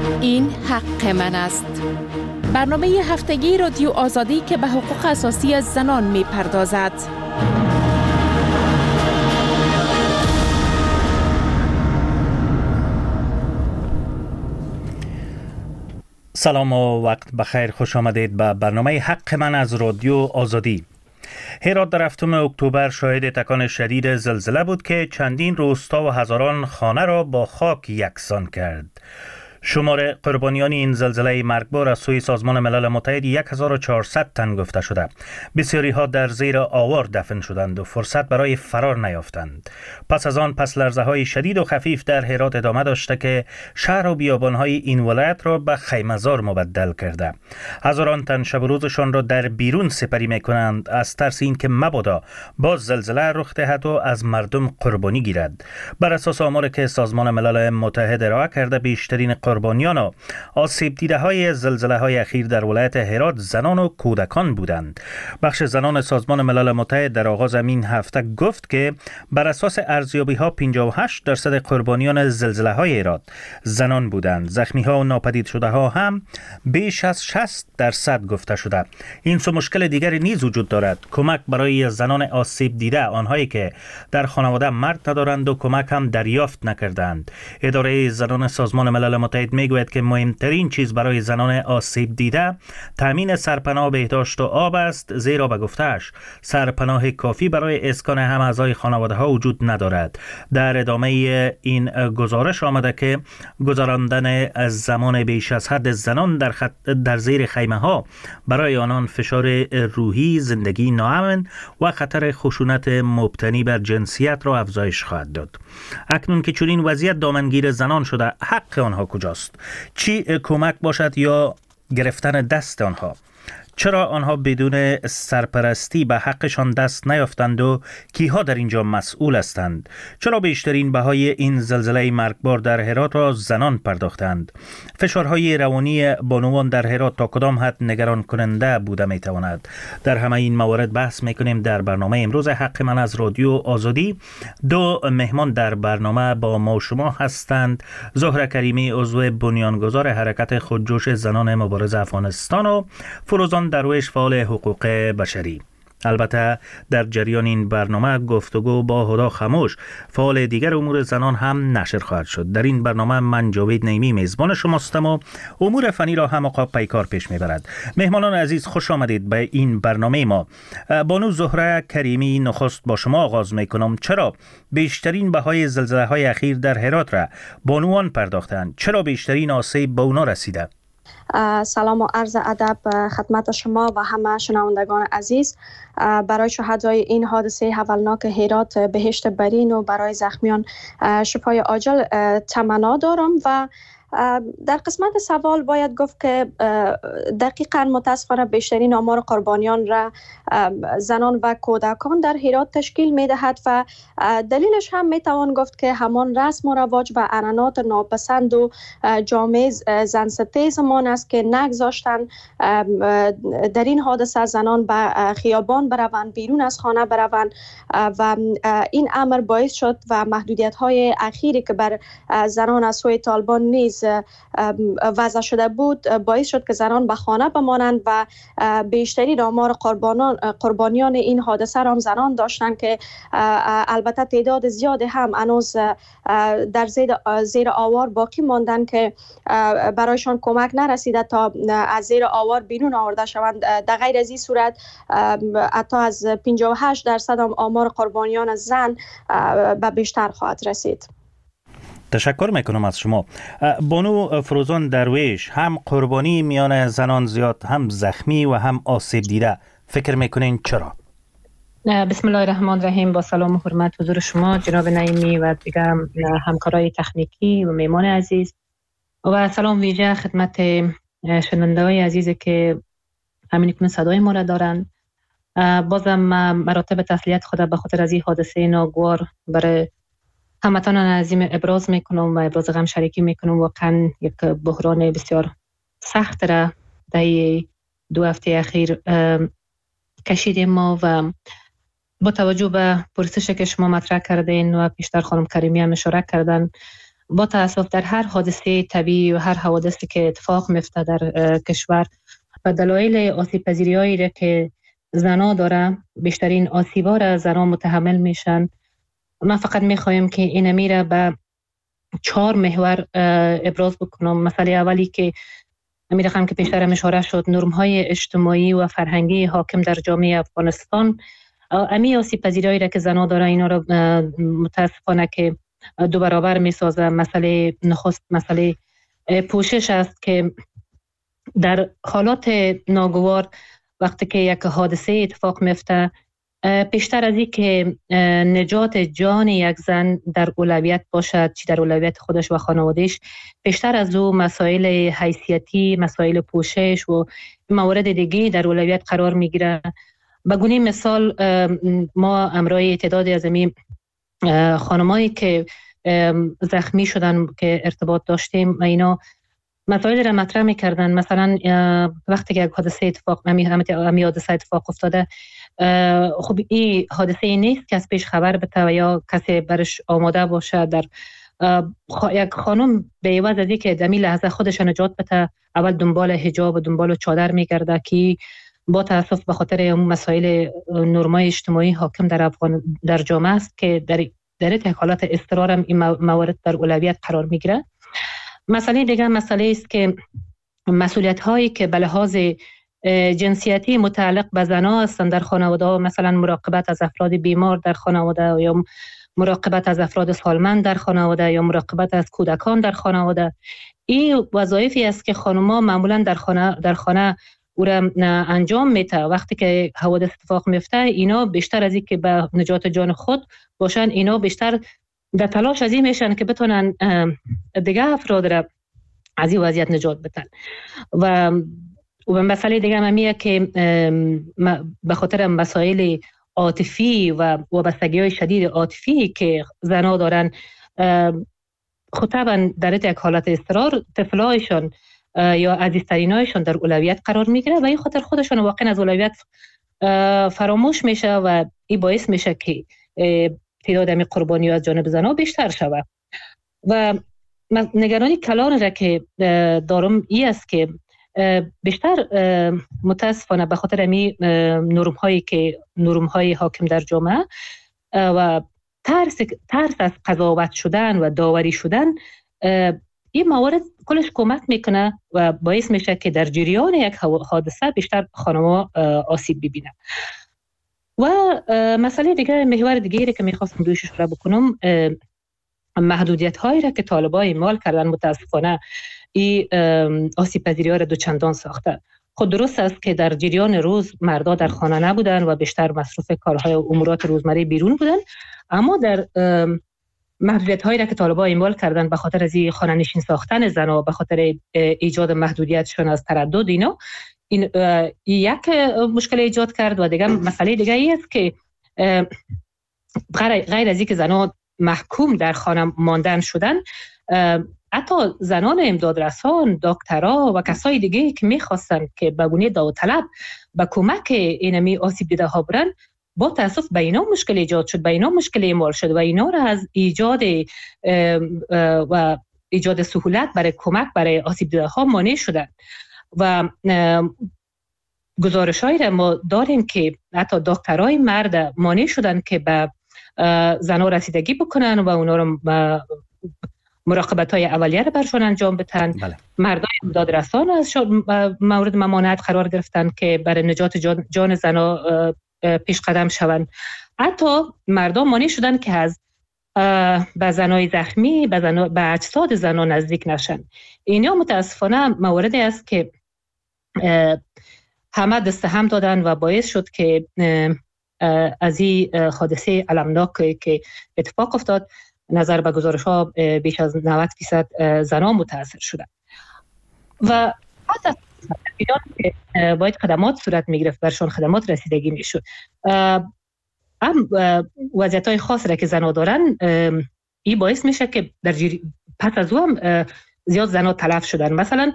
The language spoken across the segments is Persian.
این حق من است. برنامه هفتگی رادیو آزادی که به حقوق اساسی زنان می پردازد. سلام و وقت بخیر، خوش آمدید به برنامه حق من از رادیو آزادی. هرات در 7 اکتبر شاهد تکان شدید زلزله بود که چندین روستا و هزاران خانه را با خاک یکسان کرد. شمار قربانیان این زلزله مرگبار از سوی سازمان ملل متحد 1400 تن گفته شده. بسیاری ها در زیر آوار دفن شدند و فرصت برای فرار نیافتند. پس از آن لرزه های شدید و خفیف در هرات ادامه داشته که شهر و بیابان های این ولایت را به خیمه‌زار مبدل کرده. هزاران تن شب و روزشان را در بیرون سپری میکنند از ترس اینکه مبادا باز زلزله رخ دهد و از مردم قربانی گیرد. بر اساس آماری که سازمان ملل متحد ارائه کرده، بیشترین قربانیان و آسیب دیده های زلزله های اخیر در ولایت هرات زنان و کودکان بودند. بخش زنان سازمان ملل متحد در آغاز این هفته گفت که بر اساس ارزیابی ها 58% قربانیان زلزله های هرات زنان بودند. زخمی ها و ناپدید شده ها هم بیش از 60% گفته شده. این سو مشکل دیگری نیز وجود دارد: کمک برای زنان آسیب دیده، آنهایی که در خانواده مرد ندارند و کمک هم دریافت نکردند. اداره زنان سازمان ملل متحد میگوید که مهمترین چیز برای زنان آسیب دیده تامین سرپناه، بهداشت و آب است، زیرا به گفته‌اش سرپناه کافی برای اسکان هم اعضای خانواده ها وجود ندارد. در ادامه این گزارش آمده که گذراندن از زمان بیش از حد زنان در زیر خیمه ها برای آنان فشار روحی، زندگی ناامن و خطر خشونت مبتنی بر جنسیت را افزایش خواهد داد. اکنون که چنین وضعیت دامنگیر زنان شده، حق آنها کجاست؟ چی کمک باشد یا گرفتن دست آنها؟ چرا آنها بدون سرپرستی به حقشان دست نیافتند و کیها در اینجا مسئول هستند؟ چرا بیشترین بهای این زلزله مرگبار در هرات را زنان پرداختند؟ فشارهای روانی بانوان در هرات تا کدام حد نگران کننده بوده میتواند؟ در همه این موارد بحث میکنیم در برنامه امروز حق من از رادیو آزادی. دو مهمان در برنامه با ما شما هستند: زهره کریمی، عضو بنیانگذار حرکت خودجوش زنان مبارز افغانستان، و فروزان درویش، فعال حقوق بشری. البته در جریان این برنامه گفتگو با هدا خموش، فعال دیگر امور زنان، هم نشر خواهد شد. در این برنامه من جاوید نیمی میزبان شماستم و امور فنی را هم آقا پیکار پیش میبرد. مهمانان عزیز، خوش آمدید به این برنامه ما. بانو زهره کریمی، نخست با شما آغاز میکنم. چرا بیشترین بهای زلزله های اخیر در هرات را بانوان پرداختند؟ چرا بیشترین آسیب به اونا رسیده؟ سلام و عرض ادب خدمت شما و همه شنوندگان عزیز. برای شهدای این حادثه هولناک هرات بهشت برین و برای زخمیان شفای عاجل تمنا دارم. و در قسمت سوال باید گفت که دقیقاً متاسفانه بیشترین آمار قربانیان را زنان و کودکان در هرات تشکیل می دهد و دلیلش هم می توان گفت که همان رسم و رواج و عنعنات ناپسند و جامعه زنستیزمان است که نگذاشتن در این حادثه زنان به خیابان بروند، بیرون از خانه بروند، و این امر باعث شد و محدودیت های اخیری که بر زنان از سوی طالبان نیز وضع شده بود باعث شد که زنان به خانه بمانند و بیشترین آمار قربانیان این حادثه را هم زنان داشتند که البته تعداد زیادی هم هنوز در زیر آوار باقی ماندند که برایشان کمک نرسیده تا از زیر آوار بیرون آورده شوند. در غیر از این صورت حتی از 58% آمار قربانیان زن به بیشتر خواهد رسید. تشکر میکنم از شما. بانو فروزان درویش، هم قربانی میان زنان زیاد، هم زخمی و هم آسیب دیده، فکر میکنین چرا؟ بسم الله الرحمن الرحیم. با سلام و حرمت حضور شما جناب نعیمی و دیگر همکارای تکنیکی و میمان عزیز، و سلام ویژه خدمت شنونده‌های عزیزی که همین کنون صدای ما را دارند. بازم مراتب تسلیت خود به خاطر از این حادثه ناگوار برای هموطنان عزیز ابراز میکنم و ابراز غم شریکی میکنم. واقعا یک بحران بسیار سخت را در 2 هفته اخیر کشیدیم ما، و با توجه به پرسشی که شما مطرح کردین و پیشتر خانم کریمی هم اشاره کردن، با تأسف در هر حادثه طبیعی و هر حوادثی که اتفاق میفته در کشور و دلایل آسیب پذیری هایی که زنا داره، بیشترین آسیبا را زنا متحمل میشن. من فقط میخوایم که این میره به 4 محور ابراز بکنم. مسئله اولی که می‌خوام که پیشتر اشاره شد، نرم‌های اجتماعی و فرهنگی حاکم در جامعه افغانستان، امی آسیب پذیری‌هایی را که زنا داره اینا را متاسفانه که 2 برابر می‌سازه. مسئله نخست مسئله پوشش است که در حالات ناگوار وقتی که یک حادثه اتفاق میفته، پیشتر از این که نجات جان یک زن در اولویت باشد، چی در اولویت خودش و خانوادهش، پیشتر از او مسائل حیثیتی، مسائل پوشش و موارد دیگه در اولویت قرار میگیره. به گونه مثال ما امرای تعدادی از این خانمایی که زخمی شدن که ارتباط داشتیم و اینا مسائل را مطرح میکردن. مثلا وقتی که یک حادثه اتفاق افتاده، خب این حادثه نیست که از پیش خبر بده و یا کسی برش آماده باشه. در یک خانم به عوض از که در این لحظه خودش نجات بده، اول دنبال حجاب و دنبال چادر میگرده که با تاسف به خاطر مسائل نرمای اجتماعی حاکم در جامعه است که در یک حالت اضطرار هم این موارد در اولویت قرار میگیره. مسئله دیگه مسئله است که مسئولیت هایی که به لحاظ جنسیتی متعلق به زنان هستند در خانواده، مثلا مراقبت از افراد بیمار در خانواده یا مراقبت از افراد سالمند در خانواده یا مراقبت از کودکان در خانواده، این وظایفی است که خانم‌ها معمولا در خانه او را انجام میده. وقتی که حوادث اتفاق میفته، اینا بیشتر از این که به نجات جان خود باشن، اینا بیشتر در تلاش از این میشن که بتونن دیگه افراد را از این وضعیت نجات بدن. و مسئله دیگه همیه که به خاطر مسائل عاطفی و وابستگی‌های شدید عاطفی که زنها دارن، خود طبعا در یک حالت اضطرار طفلایشان یا عزیزترینایشان در اولویت قرار میگیره و این خاطر خودشان واقعا از اولویت فراموش میشه و این باعث میشه که تعداد امی قربانی از جانب زنها بیشتر شود. و نگرانی کلان را که دارم این است که بیشتر متاسفانه به خاطر امی نرم‌های حاکم در جامعه و ترس از قضاوت شدن و داوری شدن، این موارد کلش کمک میکنه و باعث میشه که در جریان یک حادثه بیشتر خانم‌ها آسیب ببینن. و مسئله دیگه، محور دیگری که میخواستم رویش اشاره بکنم، محدودیت هایی را که طالبان اعمال کردن متاسفانه این آسیب پذیری ها را دوچندان ساخته. خود درست است که در جریان روز مردا در خانه نبودن و بیشتر مصروف کارهای امورات روزمره بیرون بودن، اما در محدودیت هایی را که طالبان اعمال کردن به خاطر از این خانه نشین ساختن زنها، به خاطر ایجاد محدودیتشون از تردد، اینا این یک مشکل ایجاد کرد. و دیگه مسئله دیگه ای است که غیر از اینکه زنها محکوم در خانه ماندن شدن، حتی زنان امدادرسان، دکترها و کسای دیگه که میخواستن که به گونه داوطلب به کمک اینمی آسیب دیده ها برن، با تاسف به اینا مشکل ایجاد شد، به اینا مشکل اعمال شد و اینا را از ایجاد سهولت برای کمک برای آسیب دیده ها مانع شدن. و گزارش‌هایی را ما داریم که حتی دکترای مرد مانع شدن که به زنها رسیدگی بکنن و اونا رو مراقبت‌های اولیه را برشان انجام بدن. بله. مردای امدادرسان از مورد ممانعت قرار گرفتن که برای نجات جان زنها پیش قدم شوند. حتی مردم مانع شدن که از به زنای زخمی به اجساد زنها نزدیک نشن. اینا متاسفانه موردی است که همه دست هم دادن و باعث شد که از این حادثه المناک که اتفاق افتاد، نظر به گزارش ها بیش از 90% زنان متاثر شدن. و حتی که باید خدمات صورت می گرفت، برشان خدمات رسیدگی می شد. هم وضعیت های خاص را که زنها دارن، این باعث میشه که پس از او هم زیاد زنها تلف شدن. مثلا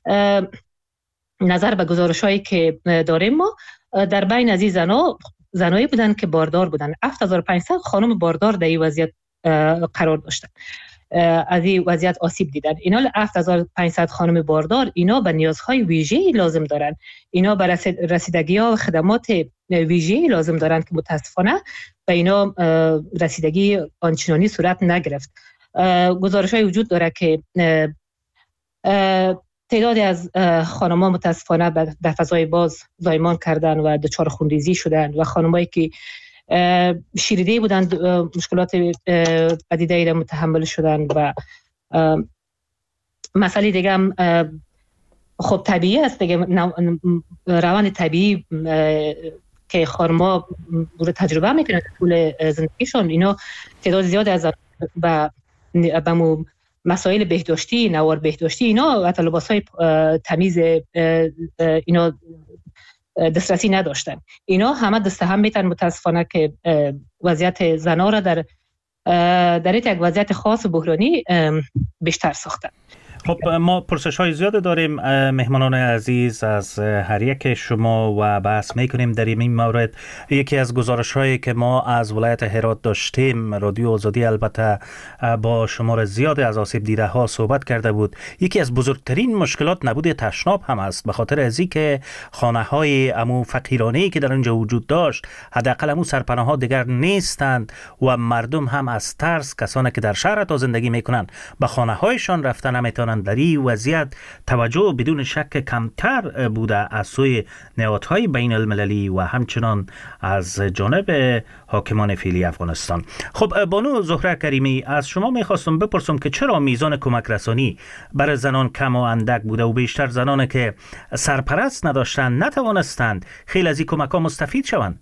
نظر به گزارش هایی که داریم ما، در بین از این زنایی بودن که باردار بودن. 7500 خانم باردار در این وضعیت قرار داشتن. از این وضعیت آسیب دیدن. اینا 7500 خانم باردار اینا به نیازهای ویژه‌ای لازم دارن، اینا به رسیدگی‌ها و خدمات ویژه‌ای لازم دارن که متاسفانه به اینا رسیدگی آنچنانی صورت نگرفت. گزارش‌های وجود داره که تعدادی از خانم‌ها متاسفانه در فضای باز زایمان کردن و دچار خونریزی شدن و خانم‌هایی که شیرده بودند مشکلات پدیده‌ای را متحمل شدن. و مسئله دیگه هم خب طبیعی است دیگه، روان طبیعی که خانم‌ها رو تجربه میکنن طول زندگیشون. اینا تعداد زیاد از به مسائل بهداشتی، نوار بهداشتی اینا و لباس‌های تمیز اینا دسترسی نداشتن. اینا همه دست هم میتن متاسفانه که وضعیت زنان را در یک وضعیت خاص و بحرانی بیشتر ساختن. خب ما پرسش های زیاده داریم مهمانان عزیز از هر یک شما و بحث میکنیم در این مورد. یکی از گزارش هایی که ما از ولایت هرات داشتیم، رادیو آزادی البته با شمار زیاد از آسیب دیده ها صحبت کرده بود. یکی از بزرگترین مشکلات نبود تشناب هم است، به خاطر ازی که خانه های امو فقیرانه‌ای که در اونجا وجود داشت حداقل امو سرپناه ها دیگر نیستند و مردم هم از ترس، کسانی که در شهر تا زندگی میکنن به خانه هایشان رفتن نمیتونن. در این وضعیت توجه بدون شک کمتر بوده از سوی نهادهای بین المللی و همچنان از جانب حاکمان فعلی افغانستان. خب بانو زهره کریمی، از شما میخواستم بپرسم که چرا میزان کمک رسانی برای زنان کم و اندک بوده و بیشتر زنانی که سرپرست نداشتند نتوانستند خیلی از این کمک ها مستفید شوند؟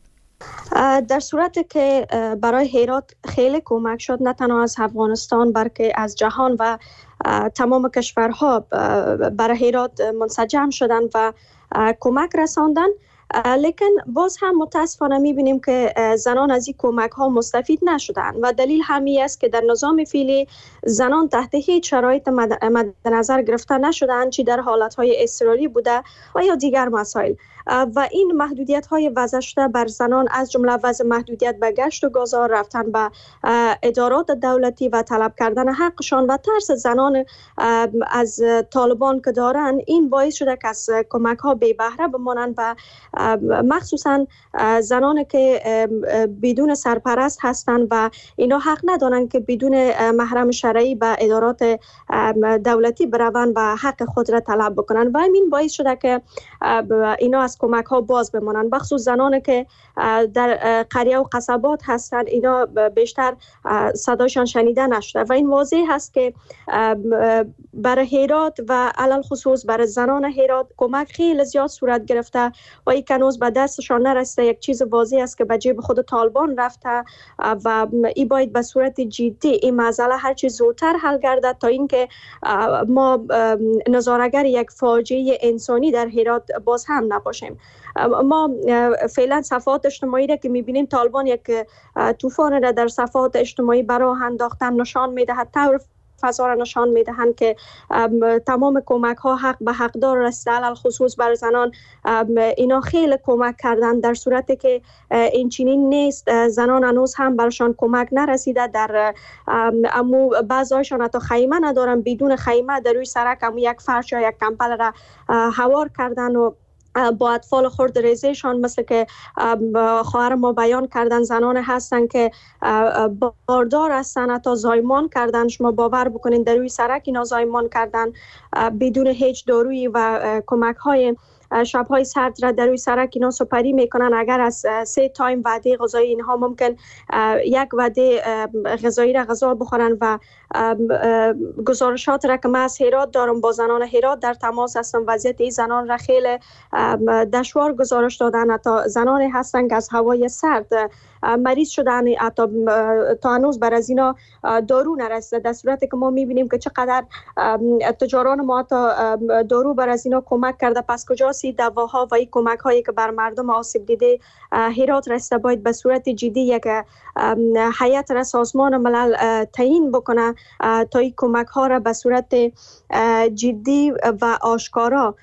در صورتی که برای هرات خیلی کمک شد، نه تنها از افغانستان بلکه از جهان و تمام کشورها برای هرات منسجم شدن و کمک رساندن، لیکن باز هم متاسفانه میبینیم که زنان از این کمک ها مستفید نشدن و دلیل همی است که در نظام فعلی زنان تحت هیچ شرایط مد نظر گرفته نشدن، چی در حالت های اضطراری بوده و یا دیگر مسائل. و این محدودیت های وضع شده بر زنان از جمله وضع محدودیت به گشت و گذار، رفتن به ادارات دولتی و طلب کردن حقشان و ترس زنان از طالبان که دارن، این باعث شده که از کمک ها بی بهره بمانند و مخصوصا زنان که بدون سرپرست هستند و اینا حق ندارن که بدون محرم شرعی به ادارات دولتی بروند و حق خود را طلب بکنن و این باعث شده که اینا از کمک ها باز بمانند. بخصوص زنانی که در قریه و قصبات هستند، اینا بیشتر صدایشان شنیده نشده و این واضح هست که برای هرات و علل خصوص برای زنان هرات کمک خیلی زیاد صورت گرفته و این کنوز به دستشان نرسته. یک چیز واضح است که به جیب خود طالبان رفته و این باید به صورت جدی این مسئله هر چیز زودتر حل گردد تا اینکه ما نظاره‌گر یک فاجعه انسانی در هرات باز هم نباشیم. ما فعلا صفحات اجتماعی را که میبینیم طالبان یک طوفان را در صفحات اجتماعی براه انداختن نشان میدهد، طور فضا را نشان میدهند که تمام کمک ها حق به حقدار رسیده، علل خصوص بر زنان اینا خیلی کمک کردن، در صورتی که این چنین نیست. زنان هنوز هم برشان کمک نرسیده، در امو بعضایشان حتی خیمه ندارن، بدون خیمه در روی سرک امو یک فرش یا یک کمپل را هوار کردن و با اطفال خرد ریزیشان، مثل که خواهر ما بیان کردن، زنان هستن که باردار هستن، حتی زایمان کردن. شما باور بکنین در روی سرک اینا زایمان کردن بدون هیچ دارویی و کمک های شب‌های سرد را در روی سرک اینا سپری میکنن. اگر از 3 تایم وعده غذایی اینها ممکن یک وعده غذایی را غذا بخورن و گزارشات را که من از هرات دارم، با زنان هرات در تماس هستم، وضعیت این زنان را خیلی دشوار گزارش دادن. حتی زنانی هستن که از هوای سرد مریض شدن، حتی تا هنوز بر از اینا دارو نرسیده، در صورتی که ما میبینیم که چقدر تجاران ما حتی دارو بر از اینا کمک کرده. پس کجاست دواها و این کمک هایی که بر مردم آسیب دیده هرات رسیده؟ باید به صورت جدی یک هیئت را سازمان ملل تعیین بکنه تا این کمک ها را به صورت جدی و آشکارا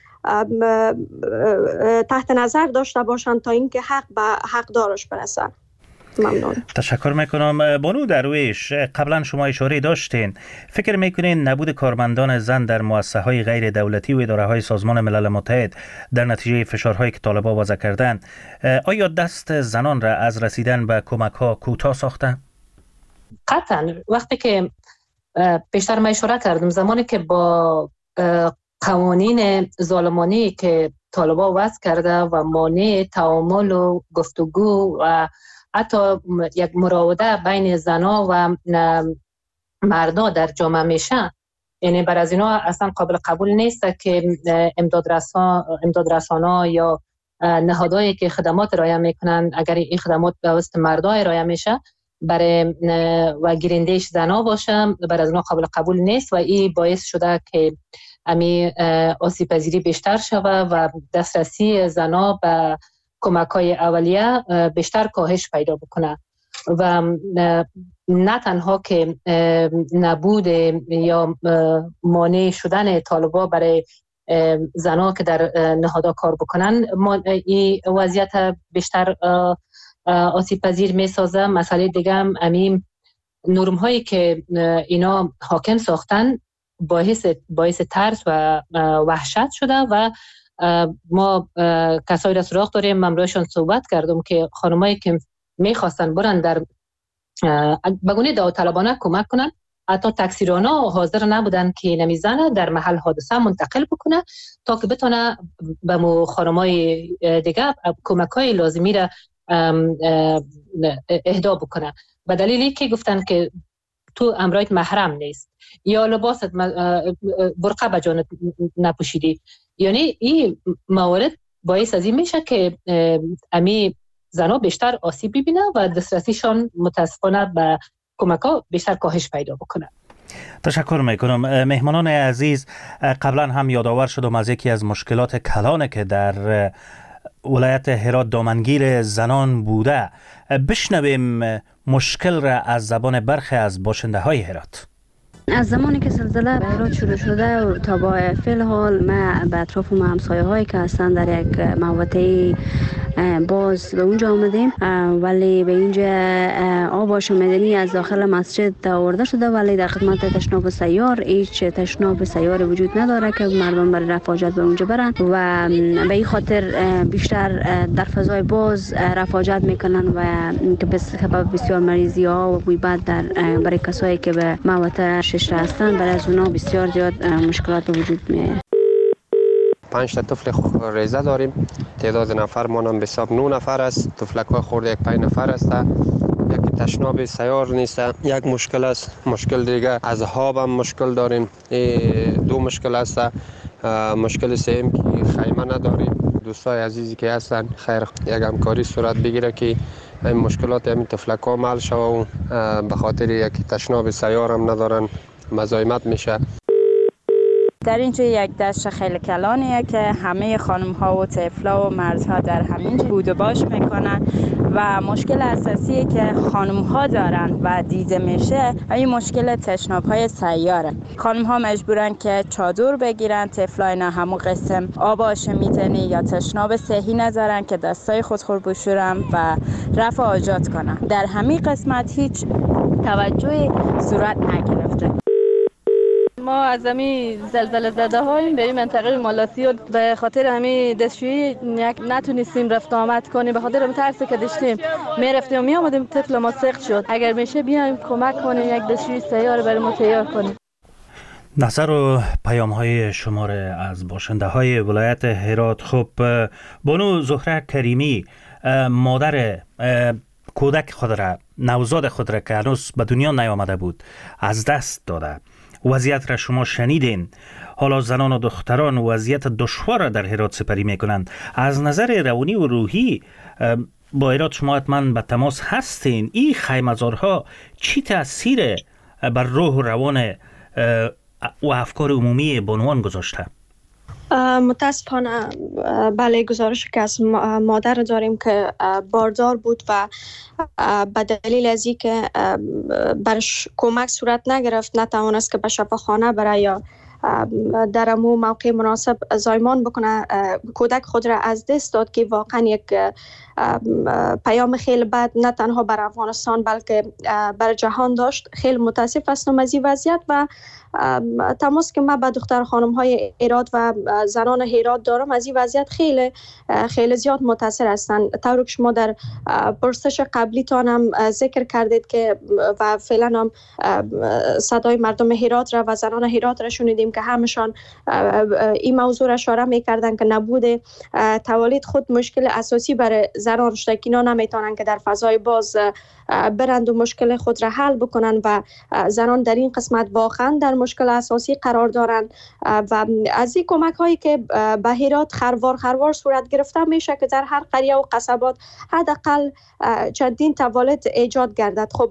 تحت نظر داشته باشند تا اینکه حق به حق دارش برسه. ممنون. تشکر میکنم. بانو درویش، قبلا شما اشاره داشتین، فکر میکنین نبود کارمندان زن در مؤسسه‌های غیر دولتی و اداره‌های سازمان ملل متحد در نتیجه فشارهایی که طالبان وضع کردند، آیا دست زنان را از رسیدن به کمک‌ها کوتاه ساخته؟ قطعا. وقتی که بیشتر من اشاره کردم، زمانی که با قوانین ظالمانه که طالبان وضع کرده و مانع تعامل و گفتگو و حتی یک مراوده بین زنا و مردا در جامعه میشه، یعنی بر از اینا اصلا قابل قبول نیست که امدادرسانا یا نهادهایی که خدمات ارائه میکنن، اگر این خدمات توسط مردا ارائه میشه برای و گیرندهش زنا باشه، بر از اینا قابل قبول نیست و این باعث شده که امی آسیب پذیری بیشتر شوه و دسترسی زنا به کمک‌های اولیه بیشتر کاهش پیدا بکنه. و نه تنها که نبود یا مانع شدن طالبا برای زنا که در نهادها کار بکنن این وضعیت بیشتر آسیب پذیر می سازه. مسئله دیگه هم امیم نرم هایی که اینا حاکم ساختن باعث ترس و وحشت شده و ما کسایی را سراغ داریم، من روشان صحبت کردم که خانمایی که میخواستن برن در بگونه داوطلبانه کمک کنن، حتی تاکسیرانا حاضر نبودن که نمیزنه در محل حادثه منتقل بکنه تا که بتونه به مو خانمای دیگه کمک‌های لازمی را اهدا بکنه. به دلیلی که گفتن که تو امرایت محرم نیست یا لباست برقه به جانت نپوشیدی، یعنی این موارد باعث از این میشه که امی زنا بیشتر آسیب ببینه و دسترسیشان متاسفانه به کمک‌ها بیشتر کاهش پیدا بکنه. تشکر میکنم. مهمانان عزیز، قبلا هم یادآور شدم از یکی از مشکلات کلانه که در ولایت هرات دامنگیر زنان بوده. بشنویم مشکل را از زبان برخی از باشنده های هرات. از زمانی که زلزله به هرات شروع شده و تا با فعل حال ما به اطراف همسایه هایی که هستن در یک محوطه باز به اونجا آمدیم، ولی به اینجا آب آشامیدنی از داخل مسجد آورده شده، ولی در خدمت تشناب سیار هیچ تشناب سیار وجود نداره که مردم برای رفع حاجت به اونجا برن و به این خاطر بیشتر در فضای باز رفع حاجت میکنن و که به سبب بسیار مریضی ها و بوی بد برای کسایی که به محوطه شش هستن، برای از اونا بسیار زیاد مشکلات وجود میاد. 5 تا طفل ریزه داریم، تعداد نفر مانم به حساب 9 نفر است. طفلک ها خورده یک 5 نفر است. یک تشناب سیار نیست، یک مشکل است. مشکل دیگه از آب هم مشکل داریم، 2 مشکل است. مشکل سوم که خیمه نداریم. دوستای عزیزی که هستن خیر یک همکاری صورت بگیره که این مشکلات همین طفلک ها حل شوه و به خاطر یک تشناب سیار هم ندارن مزاحمت میشه. در اینجا یک دشت خیلی کلانیه که همه خانم ها و طفلا و مردها در همینجا بود و باش میکنن و مشکل اساسیه که خانم ها دارن و دیده میشه این مشکل تشناب های سیاره. خانم ها مجبورن که چادر بگیرن، طفلا اینا همون قسم آب آشامیدنی یا تشناب صحی ندارن که دستای خودخور بشورن و رفع حاجات کنن. در همین قسمت هیچ توجهی صورت نگرفته. ما از همین زلزله زده هاییم به این منطقه مالاسی و به خاطر همین دستشویی نتونستیم رفت آمد کنیم، به خاطر ترسی که داشتیم میرفتیم و می آمدیم. طفل ما سقط شد. اگر میشه بیایم کمک کنیم یک دستشویی سیار برای ما تیار کنیم. نظر و پیام های شما از باشنده های ولایت هرات. خب بانو زهره کریمی، مادر کودک خود را، نوزاد خود را که هنوز به دنیا نیامده بود از دست داده، وضعیت را شما شنیدین. حالا زنان و دختران وضعیت دشوار را در هرات سپری میکنند. از نظر روانی و روحی با هرات شما حتما به تماس هستین. این خیمه‌زارها چی تاثیر بر روح و روان و افکار عمومی بانوان گذاشته؟ متاسفانه بله، گزارش که از مادر داریم که باردار بود و به دلیل از این که برش کمک صورت نگرفت، نتوانست که به شفاخانه بره یا در امو موقع مناسب زایمان بکنه، کودک خود را از دست داد که واقعا یک پیام خیلی بد نه تنها بر افغانستان بلکه بر جهان داشت. خیلی متاسف هستم از این وضعیت و تماس که من با دختر خانم های هرات و زنان هرات دارم از این وضعیت خیلی زیاد متاثر هستند. طوری که شما در پرسش قبلی تانم ذکر کردید که و فعلا هم صدای مردم هرات را و زنان هرات را شنیدیم که همشان این موضوع را اشاره میکردن که نبود تولید خود مشکل اساسی برای زنان شده که اینا نمیتونن که در فضای باز برند و مشکل خود را حل بکنن و زنان در این قسمت واقعا در مشکل اساسی قرار دارند و از این کمک هایی که به هرات خروار صورت گرفته میشه که در هر قریه و قصبات حداقل چندین تولد ایجاد گردد. خب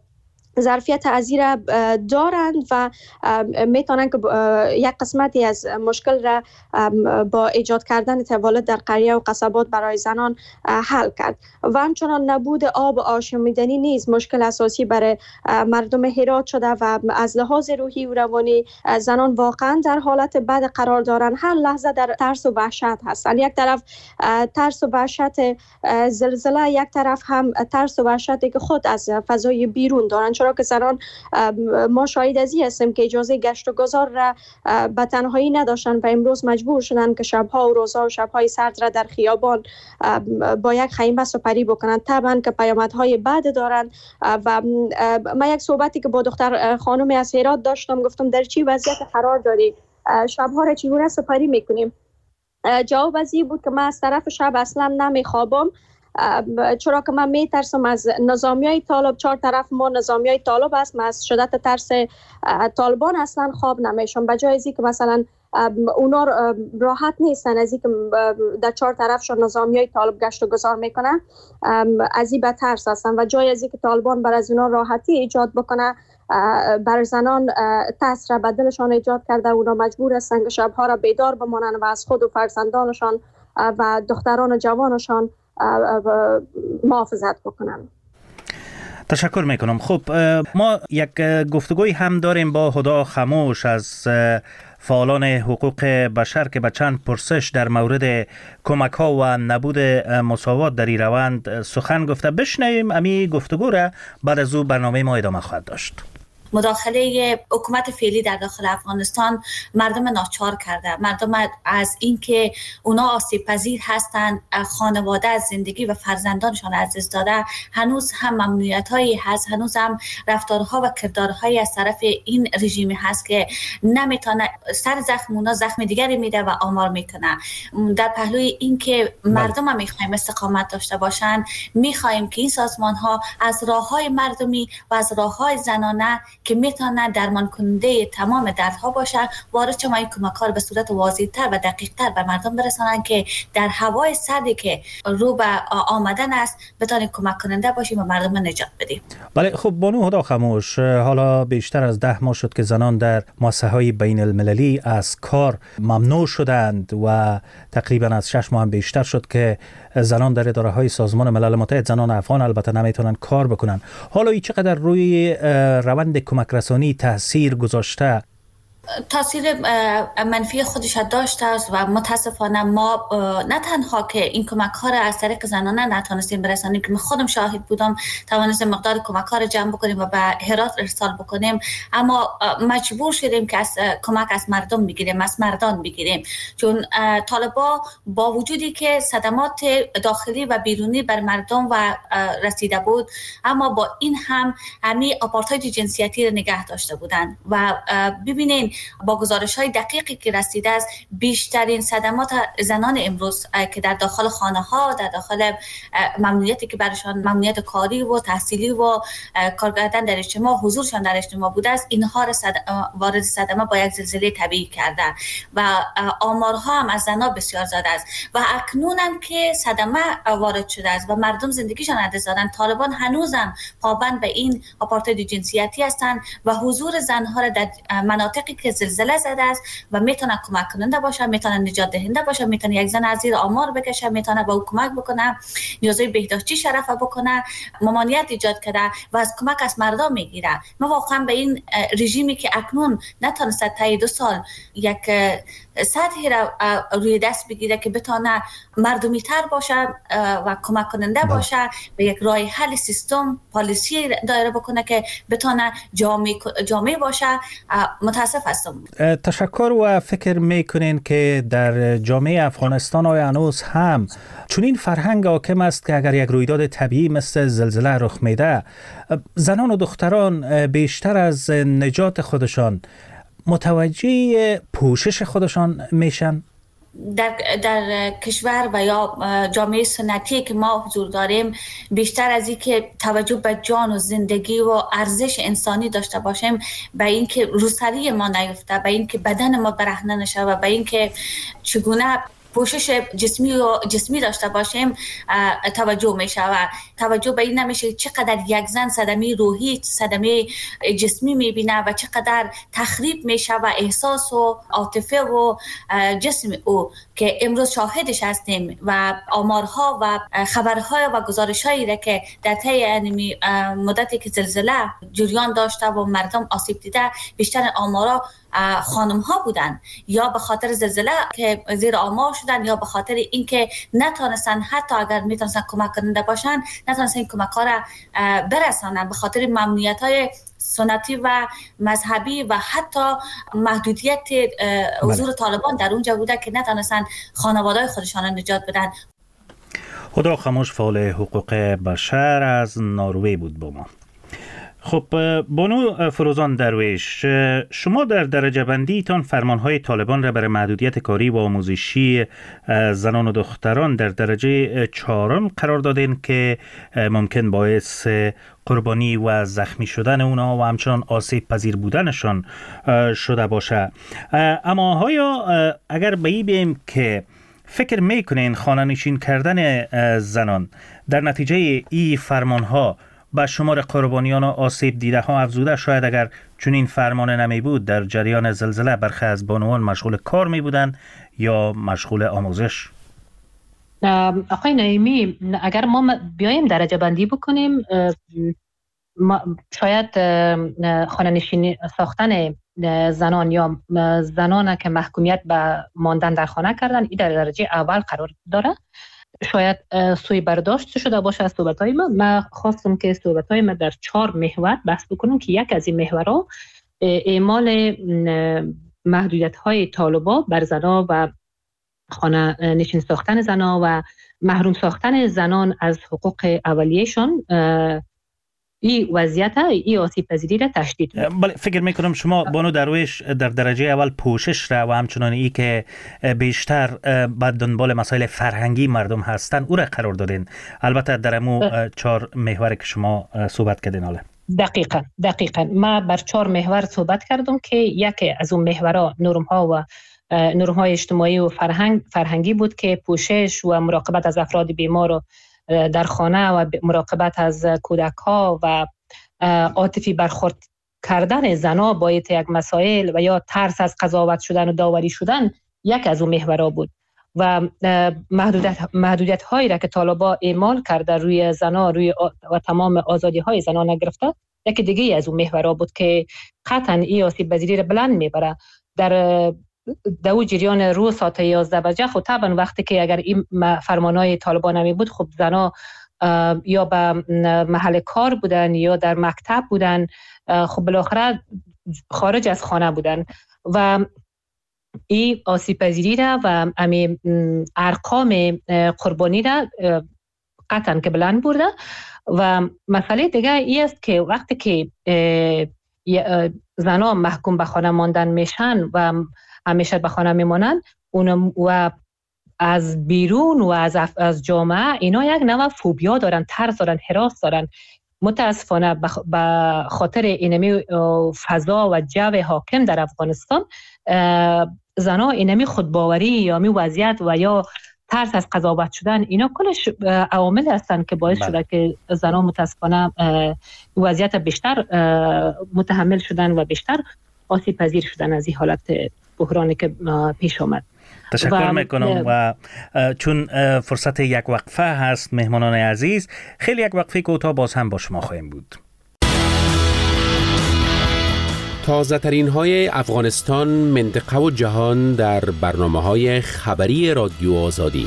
ظرفیت ازی را دارند و میتونن که یک قسمتی از مشکل را با ایجاد کردن تولد در قریه و قصبات برای زنان حل کرد. و همچنان نبود آب و آشامیدنی نیز مشکل اساسی برای مردم هرات شده و از لحاظ روحی و روانی زنان واقعا در حالت بد قرار دارند. هر لحظه در ترس و وحشت هستند. یک طرف ترس و وحشت زلزله، یک طرف هم ترس و وحشتی که خود از فضای بیرون دارند، چرا که زنان ما شاهد از این هستیم که اجازه گشت و گذار را به تنهایی نداشتن و امروز مجبور شدن که شبها و روزها و شبهای سرد را در خیابان با یک خیمه سپری بکنن. طبعا که پیامدهای بد دارن و من یک صحبتی که با دختر خانم از هرات داشتم، گفتم در چی وضعیت قرار داری، شبها را چگونه سپری میکنیم؟ جواب از این بود که من از طرف شب اصلا نمیخوابم، چرا که من میترسم از نظامیای طالب. 4 طرف ما نظامیای طالب است، من از شدت ترس طالبان اصلا خواب نمیشم. بجای از این که مثلا اونا راحت نیستن از این که در 4 طرفشون نظامیای طالب گشت و گذار میکنن، از این بترس هستن و جای از این که طالبان بر از اونا راحتی ایجاد بکنه بر زنان تاثیر به دلشان ایجاد کرده. اونا مجبور هستن که شبها را بیدار بمانن و از خود و فرزندانشان و دختران و جوانشان محافظت بکنن. تشکر میکنم. خب ما یک گفتگوی هم داریم با هدا خموش از فعالان حقوق بشر که به چند پرسش در مورد کمک ها و نبود مساوات در این روند سخن گفته. بشنویم امی گفتگو را، بعد از او برنامه ما ادامه خواهد داشت. مداخله حکومت فعلی در داخل افغانستان مردم ناچار کرده. مردم از اینکه اونا آسیب پذیر هستند، خانواده از زندگی و فرزندانشان از دست داده، هنوز هم ممنوعیت‌هایی هست، هنوز هم رفتارها و کردارهایی از طرف این رژیمی هست که نمیتونه سر زخم اونا زخم دیگری میده و آمار میکنه. در پهلوی اینکه مردم هم میخوایم استقامت داشته باشند، میخوایم که این سازمان ها از راههای مردمی و از راههای زنانه که میتونن درمان کننده تمام دردها باشه، وارد شما این کمک‌ها به صورت واضح‌تر و دقیق‌تر به مردم برسانن که در هوای سردی که رو به آمدن است بتونیم کمک کننده باشیم و مردم نجات بدیم. بله. خب بانو هدا خموش، حالا بیشتر از 10 ماه شد که زنان در مؤسسه‌های بین المللی از کار ممنوع شدند و تقریبا از 6 ماه هم بیشتر شد که زنان در اداره‌های سازمان ملل متحد، زنان افغان البته، نمیتونن کار بکنن. حالا این چقدر روی روند کمک رسانی تاثیر گذاشته؟ تاثیر منفی خودش داشته است و متاسفانه ما نه تنها که این کمک ها را از طریق زنانه نتونستیم برسانیم که من خودم شاهد بودم، توانستیم مقدار کمک ها را جمع بکنیم و به هرات ارسال بکنیم، اما مجبور شدیم که از کمک از مردم بگیریم، از مردان بگیریم، چون طالبا با وجودی که صدمات داخلی و بیرونی بر مردم و رسیده بود، اما با این هم همین آپارتاید جنسیتی را نگه داشته بودند و ببینین با گزارش‌های دقیقی که رسیده است، بیشترین صدمات زنان امروز که در داخل خانه‌ها، در داخل ممنوعیتی که برشان ممنوعیت کاری و تحصیلی و کار کردن در اجتماع، حضورشان در اجتماع بوده است، اینها را وارد صدمه با یک زلزله طبیعی کرده و آمارها هم از زنان بسیار زیاد است و اکنون هم که صدمه وارد شده است و مردم زندگیشان از دست دادن، طالبان هنوزم پابند به این آپارتاید جنسیتی هستند و حضور زنها را در مناطقی که زلزله زده است و میتونه کمک کننده باشه، میتونه نجات دهنده باشه، میتونه یک زن از زیر آمار بکشه، میتونه به او کمک بکنه، نیازهای بهداشتی شرف بکنه، ممانعت ایجاد کنه و از کمک از مردم میگیره. ما واقعا به این رژیمی که اکنون نتونسته تا 2 سال یک سطحی را روی دست بگیره که بتونه مردمی تر باشه و کمک کننده باشه، به یک راه حل سیستم پالیسی دایره بکنه که بتونه جامع باشه. متاسف هستم. تشکر. و فکر میکنین که در جامعه افغانستان آیا هنوز هم چون این فرهنگ حاکم است که اگر یک رویداد طبیعی مثل زلزله رخ میده، زنان و دختران بیشتر از نجات خودشان متوجه پوشش خودشان میشن؟ در کشور و یا جامعه سنتی که ما حضور داریم، بیشتر از این که توجه به جان و زندگی و ارزش انسانی داشته باشیم، به این که روسری ما نیفته، به این که بدن ما برهنه نشه و به این که چگونه پوشش جسمی داشته باشیم توجه میشه و توجه به این نمیشه چقدر یک زن صدمه روحی، صدمه جسمی میبینه و چقدر تخریب میشه و احساس و عاطفه و جسم او که امروز شاهدش هستیم و آمارها و خبرهای و گزارشهایی را که در طی مدتی که زلزله جریان داشته و مردم آسیب دیده، بیشتر آمارها خانم ها بودن، یا به خاطر زلزله که زیر آمار شدن، یا به خاطر اینکه نتونستن، حتی اگر میتونستن کمک کننده باشن، نتونستن این کمک ها را برسانن به خاطر ممنوعیت های سنتی و مذهبی و حتی محدودیت حضور طالبان در اونجا بوده که نتونستن خانواده خودشان نجات بدن. هدا خاموش، فعال حقوق بشر از نروژ بود با ما. خب بانو فروزان درویش، شما در درجه بندی تان فرمانهای طالبان را برای محدودیت کاری و آموزشی زنان و دختران در درجه 4 قرار دادین که ممکن باعث قربانی و زخمی شدن اونا و همچنان آسیب پذیر بودنشان شده باشه. اما آیا اگر به این بیم که فکر میکنین خانه نشین کردن زنان در نتیجه ای فرمانها با شمار قربانیان و آسیب دیده ها افزوده، شاید اگر چون این فرمان نمی بود در جریان زلزله برخی از بانوان مشغول کار می بودن یا مشغول آموزش؟ آقای نعیمی، اگر ما بیایم درجه بندی بکنیم، شاید خانه نشینی ساختن زنان یا زنان که محکومیت به ماندن در خانه کردن، این در درجه اول قرار داره. شاید سوی برداشت شده باشه از صحبت‌های من خواستم که صحبت‌های من در 4 محور بحث بکنم که یک از این محورها اعمال محدودیت‌های طالبان بر زنان و خانه نشین ساختن زنان و محروم ساختن زنان از حقوق اولیه‌شان، این وضعیت این آسیب پذیری را تشدید. بله، فکر میکنم شما بانو درویش در درجه اول پوشش را و همچنان ای که بیشتر بعد دنبال مسائل فرهنگی مردم هستن او را قرار دادین، البته در امو 4 محور که شما صحبت کردین. حالا دقیقاً ما بر 4 محور صحبت کردم که یکی از اون محورها نرم‌ها و نرم‌های اجتماعی و فرهنگی بود که پوشش و مراقبت از افراد بیمار و در خانه و مراقبت از کودک‌ها و عاطفی برخورد کردن زن‌ها با یک مسائل و یا ترس از قضاوت شدن و داوری شدن یک از اون محورها بود و محدودیت‌هایی را که طالبان اعمال کرده روی زن‌ها و تمام آزادی‌های زنان نگرفته، یک دیگه از اون محورها بود که قطعاً این آسیب پذیری را بلند میبره. در او جریان روز ساعت 11 بجه خب طبعا وقتی که اگر این فرمانهای طالبان نمی بود، خب زنا یا به محل کار بودن یا در مکتب بودن، خب بالاخره خارج از خانه بودن و این آسیب پذیری را و ارقام قربانی را قطعا که بلند برده. و مسئله دیگه این است که وقتی که زنا محکوم به خانه ماندن میشن و همیشه به خانه میمانند و از بیرون و از جامعه، اینا یک نوع فوبیا دارن، ترس دارن، هراس دارن. متاسفانه به خاطر اینمی فضا و جو حاکم در افغانستان، زنا اینمی خودباوری یا می وضعیت و یا ترس از قضاوت شدن، اینا کلش عوامل هستن که باعث شده که زنا متاسفانه وضعیت بیشتر متحمل شدن و بیشتر آسیب پذیر شدن از این حالت بحرانی که پیش آمد. تشکر میکنم و چون فرصت یک وقفه هست مهمانان عزیز، خیلی یک وقفه کوتاه باز هم با شما خواهیم بود. تازه ترین های افغانستان، منطقه و جهان در برنامه های خبری رادیو آزادی.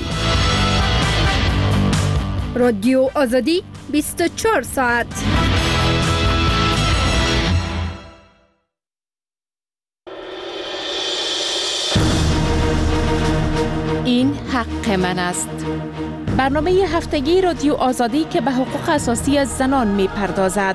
رادیو آزادی 24 ساعت. این حق من است. برنامه هفتگی رادیو آزادی که به حقوق اساسی زنان می پردازد.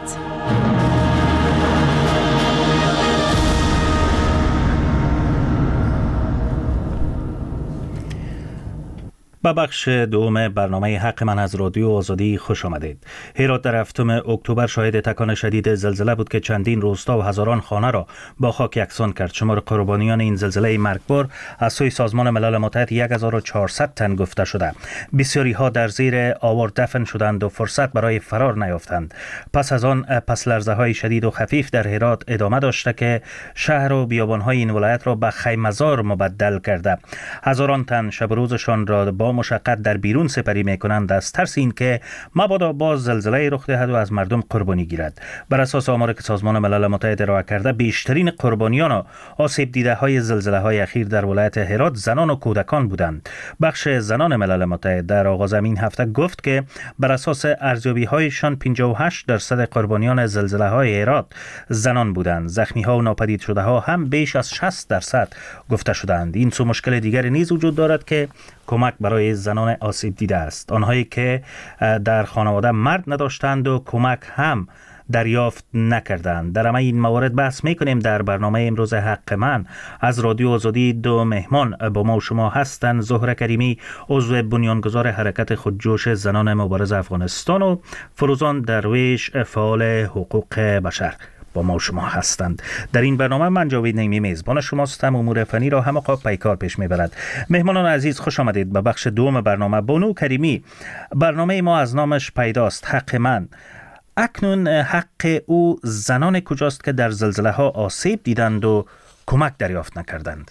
به بخش دوم برنامه حق من از رادیو آزادی خوش آمدید. هرات در 7 اکتبر شاهد تکان شدید زلزله بود که چندین روستا و هزاران خانه را با خاک یکسان کرد. شمار قربانیان این زلزله مرگبار از سوی سازمان ملل متحد 1400 تن گفته شده. بسیاری ها در زیر آوار دفن شدند و فرصت برای فرار نیافتند. پس از آن پس لرزه های شدید و خفیف در هرات ادامه داشته که شهر و بیابان های این ولایت را به خیمه‌زار مبدل کرده. هزاران تن شب روزشان را با مشقت در بیرون سپری میکنند از ترس این که مبادا باز زلزله رخ دهد و از مردم قربانی گیرد. بر اساس آماری که سازمان ملل متحد ارائه کرده، بیشترین قربانیان و آسیب دیده های زلزله های اخیر در ولایت هرات زنان و کودکان بودند. بخش زنان ملل متحد در آغاز این هفته گفت که بر اساس ارزیابی هایشان 58% قربانیان زلزله های هرات زنان بودند. زخمی ها و ناپدید شده ها هم بیش از 60% گفته شدند. این سو مشکل دیگر نیز وجود دارد که کمک برای زنان آسیب دیده است. آنهایی که در خانواده مرد نداشتند و کمک هم دریافت نکردند. در همه این موارد بحث میکنیم در برنامه امروز حق من از رادیو آزادی. دو مهمان با ما و شما هستند: زهره کریمی، عضو بنیانگذار حرکت خودجوش زنان مبارز افغانستان، و فروزان درویش، فعال حقوق بشر با ما و شما هستند. در این برنامه من جاوید نعیمی میزبان شماستم. امور فنی را همه قاب پیکار پیش میبرد. مهمانان عزیز خوش آمدید به بخش دوم برنامه. بانو کریمی، برنامه ما از نامش پیداست، حق من. اکنون حق او زنان کجاست که در زلزله ها آسیب دیدند و کمک دریافت نکردند؟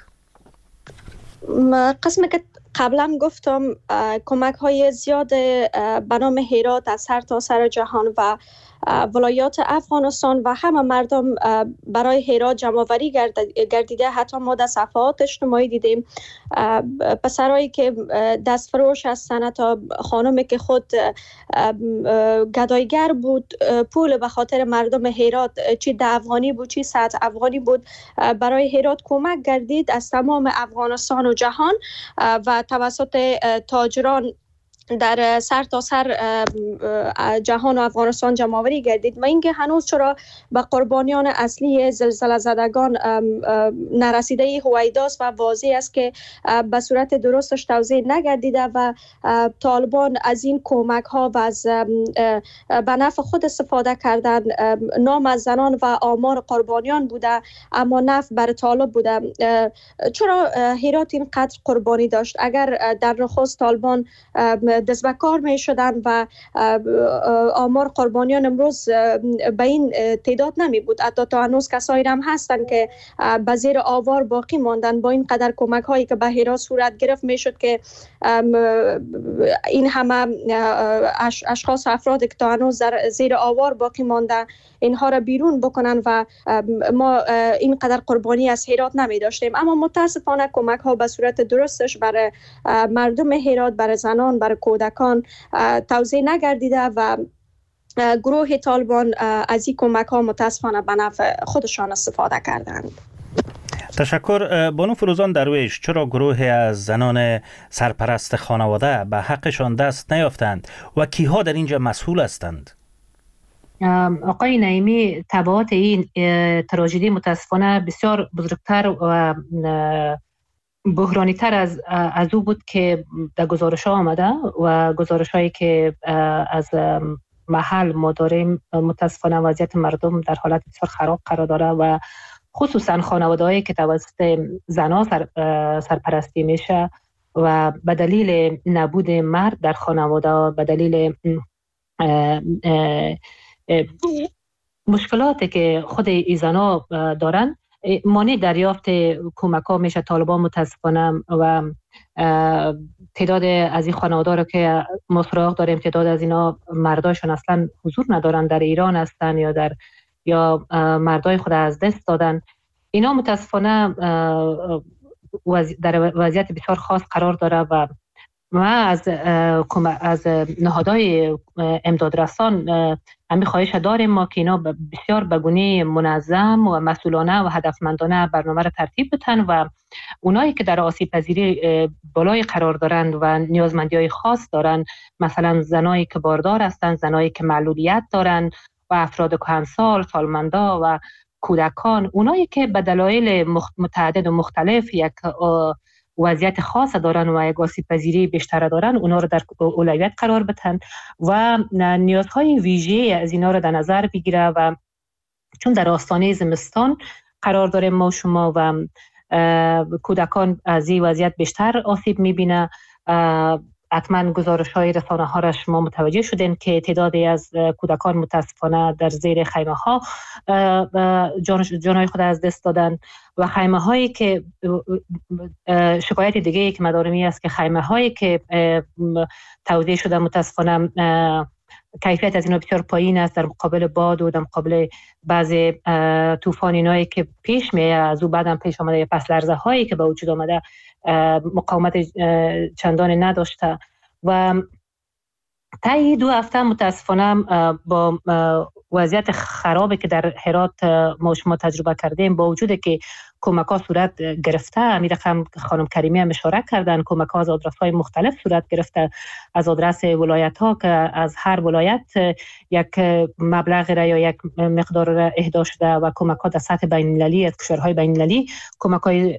قسمی که قبلا گفتم کمک های زیاد به نام هرات از هر تا سر جهان و ولایات افغانستان و همه مردم برای هرات جمع‌آوری گردیده. حتی ما در صفحات اجتماعی دیدیم پسرایی که دستفروش هستند تا خانمی که خود گدایگر بود، پول به خاطر مردم هرات، چی 10 افغانی بود چی 100 افغانی بود، برای هرات کمک گردید از تمام افغانستان و جهان و توسط تاجران در سر تا سر جهان و افغانستان جمع‌آوری گردید. و اینکه هنوز چرا به قربانیان اصلی زلزله زدگان نرسیده هویداست و واضح است که به صورت درستش توزیع نگردیده و طالبان از این کمک ها و از به نفع خود استفاده کردن. نام از زنان و آمار قربانیان بوده اما نفع بر طالب بوده. چرا هرات اینقدر قربانی داشت؟ اگر در نخست طالبان دست به کار می شدن و آمار قربانیان امروز به این تعداد نمی بود. حتی تا هنوز کسایی هم هستن که به زیر آوار باقی ماندن. با این قدر کمک هایی که به هرات صورت گرفت می شد که این همه اشخاص افرادی که تا هنوز در زیر آوار باقی مانده اینها را بیرون بکنن و ما این قدر قربانی از هرات نمی داشتیم. اما متاسفانه کمک ها به صورت درستش برای مردم هرات، برای زنان، برای کودکان توزیع نگردیده و گروه طالبان از این کمک ها متاسفانه به نفع خودشان استفاده کردند. تشکر. بانو فروزان درویش، چرا گروه از زنان سرپرست خانواده به حقشان دست نیافتند و کیها در اینجا مسئول هستند؟ آقای نعیمی، تبعات این تراژدی متاسفانه بسیار بزرگتر و بحرانی تر از او بود که در گزارش ها آمده و گزارش هایی که از محل ما داریم. متاسفانه وضعیت مردم در حالت بسیار خراب قرار داره و خصوصا خانواده هایی که توسط زنها سرپرستی میشه و به دلیل نبود مرد در خانواده، به دلیل مشکلاتی که خود این زنها دارن، مانع دریافت کمک ها میشه. طالبان متاسفانه و تعداد از این خانواده رو که ما سراغ داریم، تعداد از اینا مردایشون اصلا حضور ندارن، در ایران هستن یا مردای خود از دست دادن. اینا متاسفانه در وضعیت بسیار خاص قرار داره و ما از نهادهای امدادرسان همین خواهش داریم ما که اینا بسیار به گونه منظم و مسئولانه و هدفمندانه برنامه را ترتیب بدن و اونایی که در آسیب پذیری بالای قرار دارند و نیازمندی‌های خاص دارند، مثلا زنایی که باردار هستند، زنایی که معلولیت دارند و افراد کهنسال، سالمندا و کودکان، اونایی که به دلایل متعدد و مختلف یک وضعیت خاص دارن و یک آسیب پذیری بیشتر دارن، اونا رو در اولویت قرار بدن و نیازهای ویژه از اینا رو در نظر بگیره. و چون در آستانه زمستان قرار داریم ما شما و کودکان از این وضعیت بیشتر آسیب میبینه، حتما گزارش‌های رسانه‌ها را شما متوجه شدین که تعدادی از کودکان متاسفانه در زیر خیمه‌ها جانهای خود از دست دادن و خیمه‌هایی که شکایت دیگه که مدارمی است که خیمه‌هایی که توزیع شده متاسفانه کیفیت از اینا بسیار پایین است در مقابل باد و در مقابل بعضی طوفان اینایی که پیش میاد. از او بعدم پیش آمده پس لرزه هایی که به وجود آمده مقاومت چندانی نداشته و طی 2 هفته متاسفانه با وضعیت خرابی که در هرات ما شما تجربه کردیم، با وجود که کمک ها صورت گرفته، امیر خانم کریمی هم اشاره کردن، کمک ها از آدرس های مختلف صورت گرفته، از آدرس ولایت ها که از هر ولایت یک مبلغ را یا یک مقدار را اهدا شده و کمک ها در سطح بین المللی از کشورهای بین المللی کمک های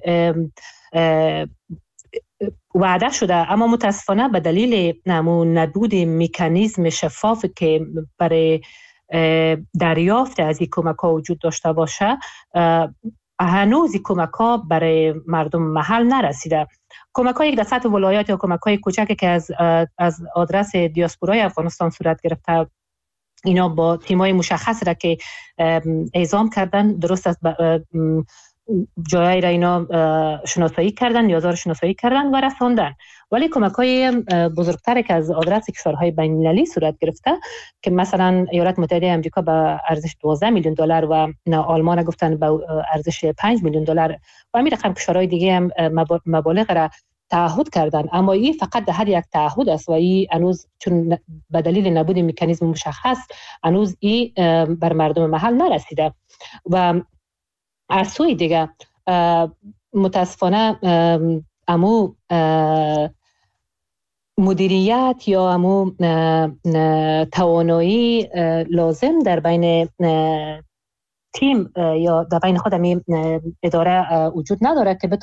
وعده شده. اما متاسفانه به دلیل نبود مکانیزم شفاف که برای دریافت از این کمک ها وجود داشته باشه، هنوز این کمک ها برای مردم محل نرسیده. کمک های در سطح ولایات یا کمک های کوچکی که از آدرس دیاسپورای افغانستان صورت گرفته، اینا با تیمای مشخص را که اعزام کردن، درست است جایی را اینا شناسایی کردن، نیازها را شناسایی کردن و رساندن. ولی کمک های بزرگتر که از آدرس کشورهای بین المللی صورت گرفته که مثلا ایالات متحده آمریکا به ارزش 12 میلیون دلار و آلمان گفتن به ارزش 5 میلیون دلار و همین رقم کشورهای دیگه هم مبالغ را تعهد کردن، اما این فقط در هر یک تعهد است و این هنوز چون به دلیل نبود مکانیزم مشخص هنوز این بر مردم محل نرسیده. و از سوی دیگه متاسفانه امو مدیریت یا امو توانایی لازم در بین تیم یا در بین خود همی اداره وجود نداره که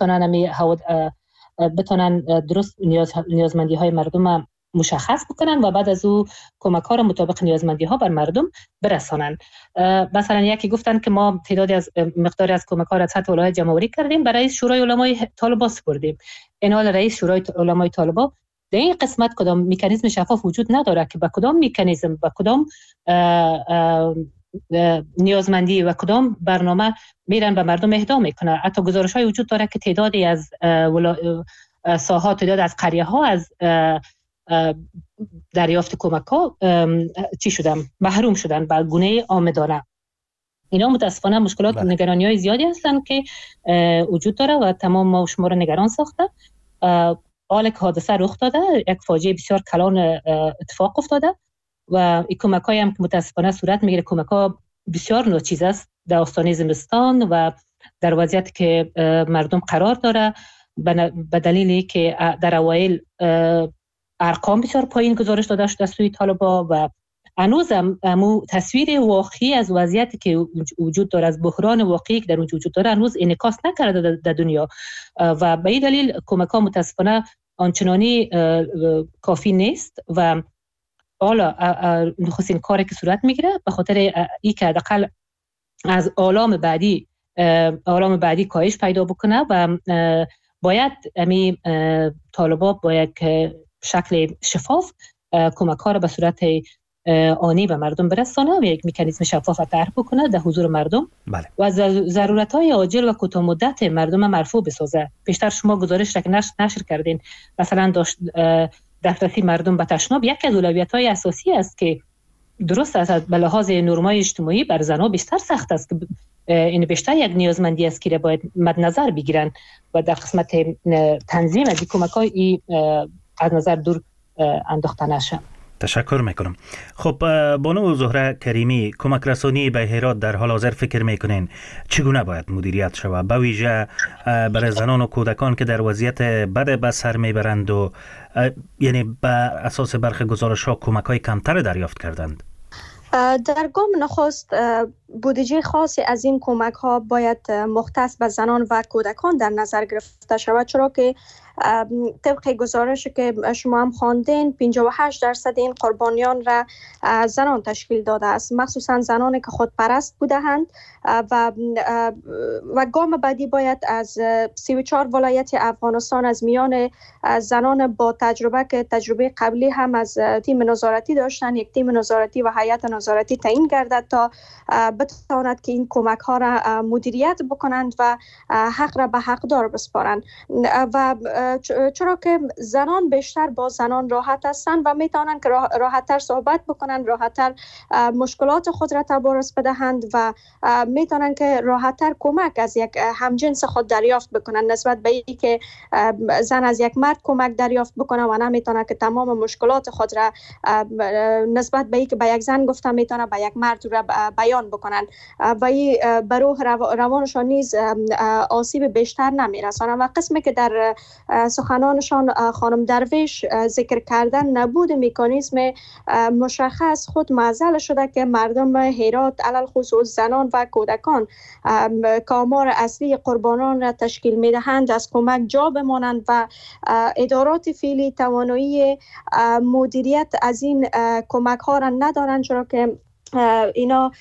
بتونن درست نیازمندی های مردم مشخص بکنن و بعد از او کمک ها را مطابق نیازمندی ها بر مردم برسانن. مثلا یکی گفتن که ما تعدادی از مقداری از کمک ها را سطح ولایت جمع‌آوری کردیم، برای رئیس شورای علمای طالبان سپردیم. این حال رئیس شورای علمای طالبان در این قسمت کدام مکانیزم شفاف وجود نداره که با کدام مکانیزم و کدام نیازمندی و کدام برنامه میرن به مردم اهدا میکنه. حتی گزارش های وجود داره که تعدادی از ساحات، تعداد از قریه ها از دریافت کمک ها محروم شدن به گونه عامدانه. اینا متاسفانه مشکلات و نگرانی های زیادی هستن که وجود داره و تمام ما شما رو نگران ساخته. حال که حادثه رخ داده، یک فاجعه بسیار کلان اتفاق افتاده و این کمک های هم که متاسفانه صورت میگیره، کمک ها بسیار ناچیز است در آستانه زمستان و در وضعیت که مردم قرار داره به دلیلی که در اوایل ارقام بسیار پایین گزارش داده شده از سوی طالبان و هنوز هم تصویر واقعی از وضعیتی که وجود داره، از بحران واقعی که در اونجا وجود داره، هنوز انعکاس نکرده در دنیا و به این دلیل کمک ها متاسفانه آنچنانی کافی نیست و حالا نخستین کاری که صورت میگیره به خاطر ای که حداقل از آلام بعدی کاهش پیدا بکنه و باید امی طالبان با یک شکل شفاف کمک ها را به صورت آنی به مردم برسانه و یک مکانیزم شفاف طرح بکنه در حضور مردم. بله. و ضرورت‌های عاجل و کوتاه مدت مردم مرفوع بسازه. پیشتر شما گزارش را که نشر کردین، مثلا دسترسی مردم به تشناب یکی از اولویت‌های اساسی است که درست است به لحاظ نرم‌های اجتماعی بر زن‌ها بیشتر سخت است که این بیشتر یک نیازمندی است که باید مد نظر بگیرن و در قسمت تنظیم از کمک‌های از نظر دور انداخته نشه. تشکر میکنم. خب بانو زهره کریمی، کمک رسانی به هرات در حال حاضر فکر میکنین چگونه باید مدیریت شود، به ویژه برای زنان و کودکان که در وضعیت بد به سر میبرند و یعنی بر اساس برخی گزارش‌ها کمک‌های کمتر دریافت کردند؟ در گام نخست بودجه خاصی از این کمک ها باید مختص به زنان و کودکان در نظر گرفته شود، چرا که طبق گزارش که شما هم خواندین 58% این قربانیان را زنان تشکیل داده است، مخصوصا زنانی که خودپرست بودند و گام بعدی باید از 34 ولایت افغانستان از میان زنان با تجربه که تجربه قبلی هم از تیم نظارتی داشتن، یک تیم نظارتی و هیئت نظارتی تعیین گردد تا بتواند که این کمک ها را مدیریت بکنند و حق را به حقدار بسپارند. و چرا که زنان بیشتر با زنان راحت هستند و میتونن که راحت‌تر صحبت بکنن، راحت‌تر مشکلات خود را تبارز بدهند و میتونن که راحت‌تر کمک از یک همجنس خود دریافت بکنن نسبت به اینکه که زن از یک مرد کمک دریافت بکنه و نمیتونه که تمام مشکلات خود را نسبت به اینکه به یک زن گفتم میتونه به یک مرد را بیان بکنن و این به روح روانشان نیز آسیب بیشتر نمیرسانه. و قسمی که در سخنانشان خانم درویش ذکر کردن نبود مکانیزم مشخص خود معضل شده که مردم هرات علل خصوص زنان و کودکان که آمار اصلی قربانان را تشکیل میدهند از کمک جا بمانند و ادارات فعلی توانایی مدیریت از این کمک ها را ندارند، چرا که اینا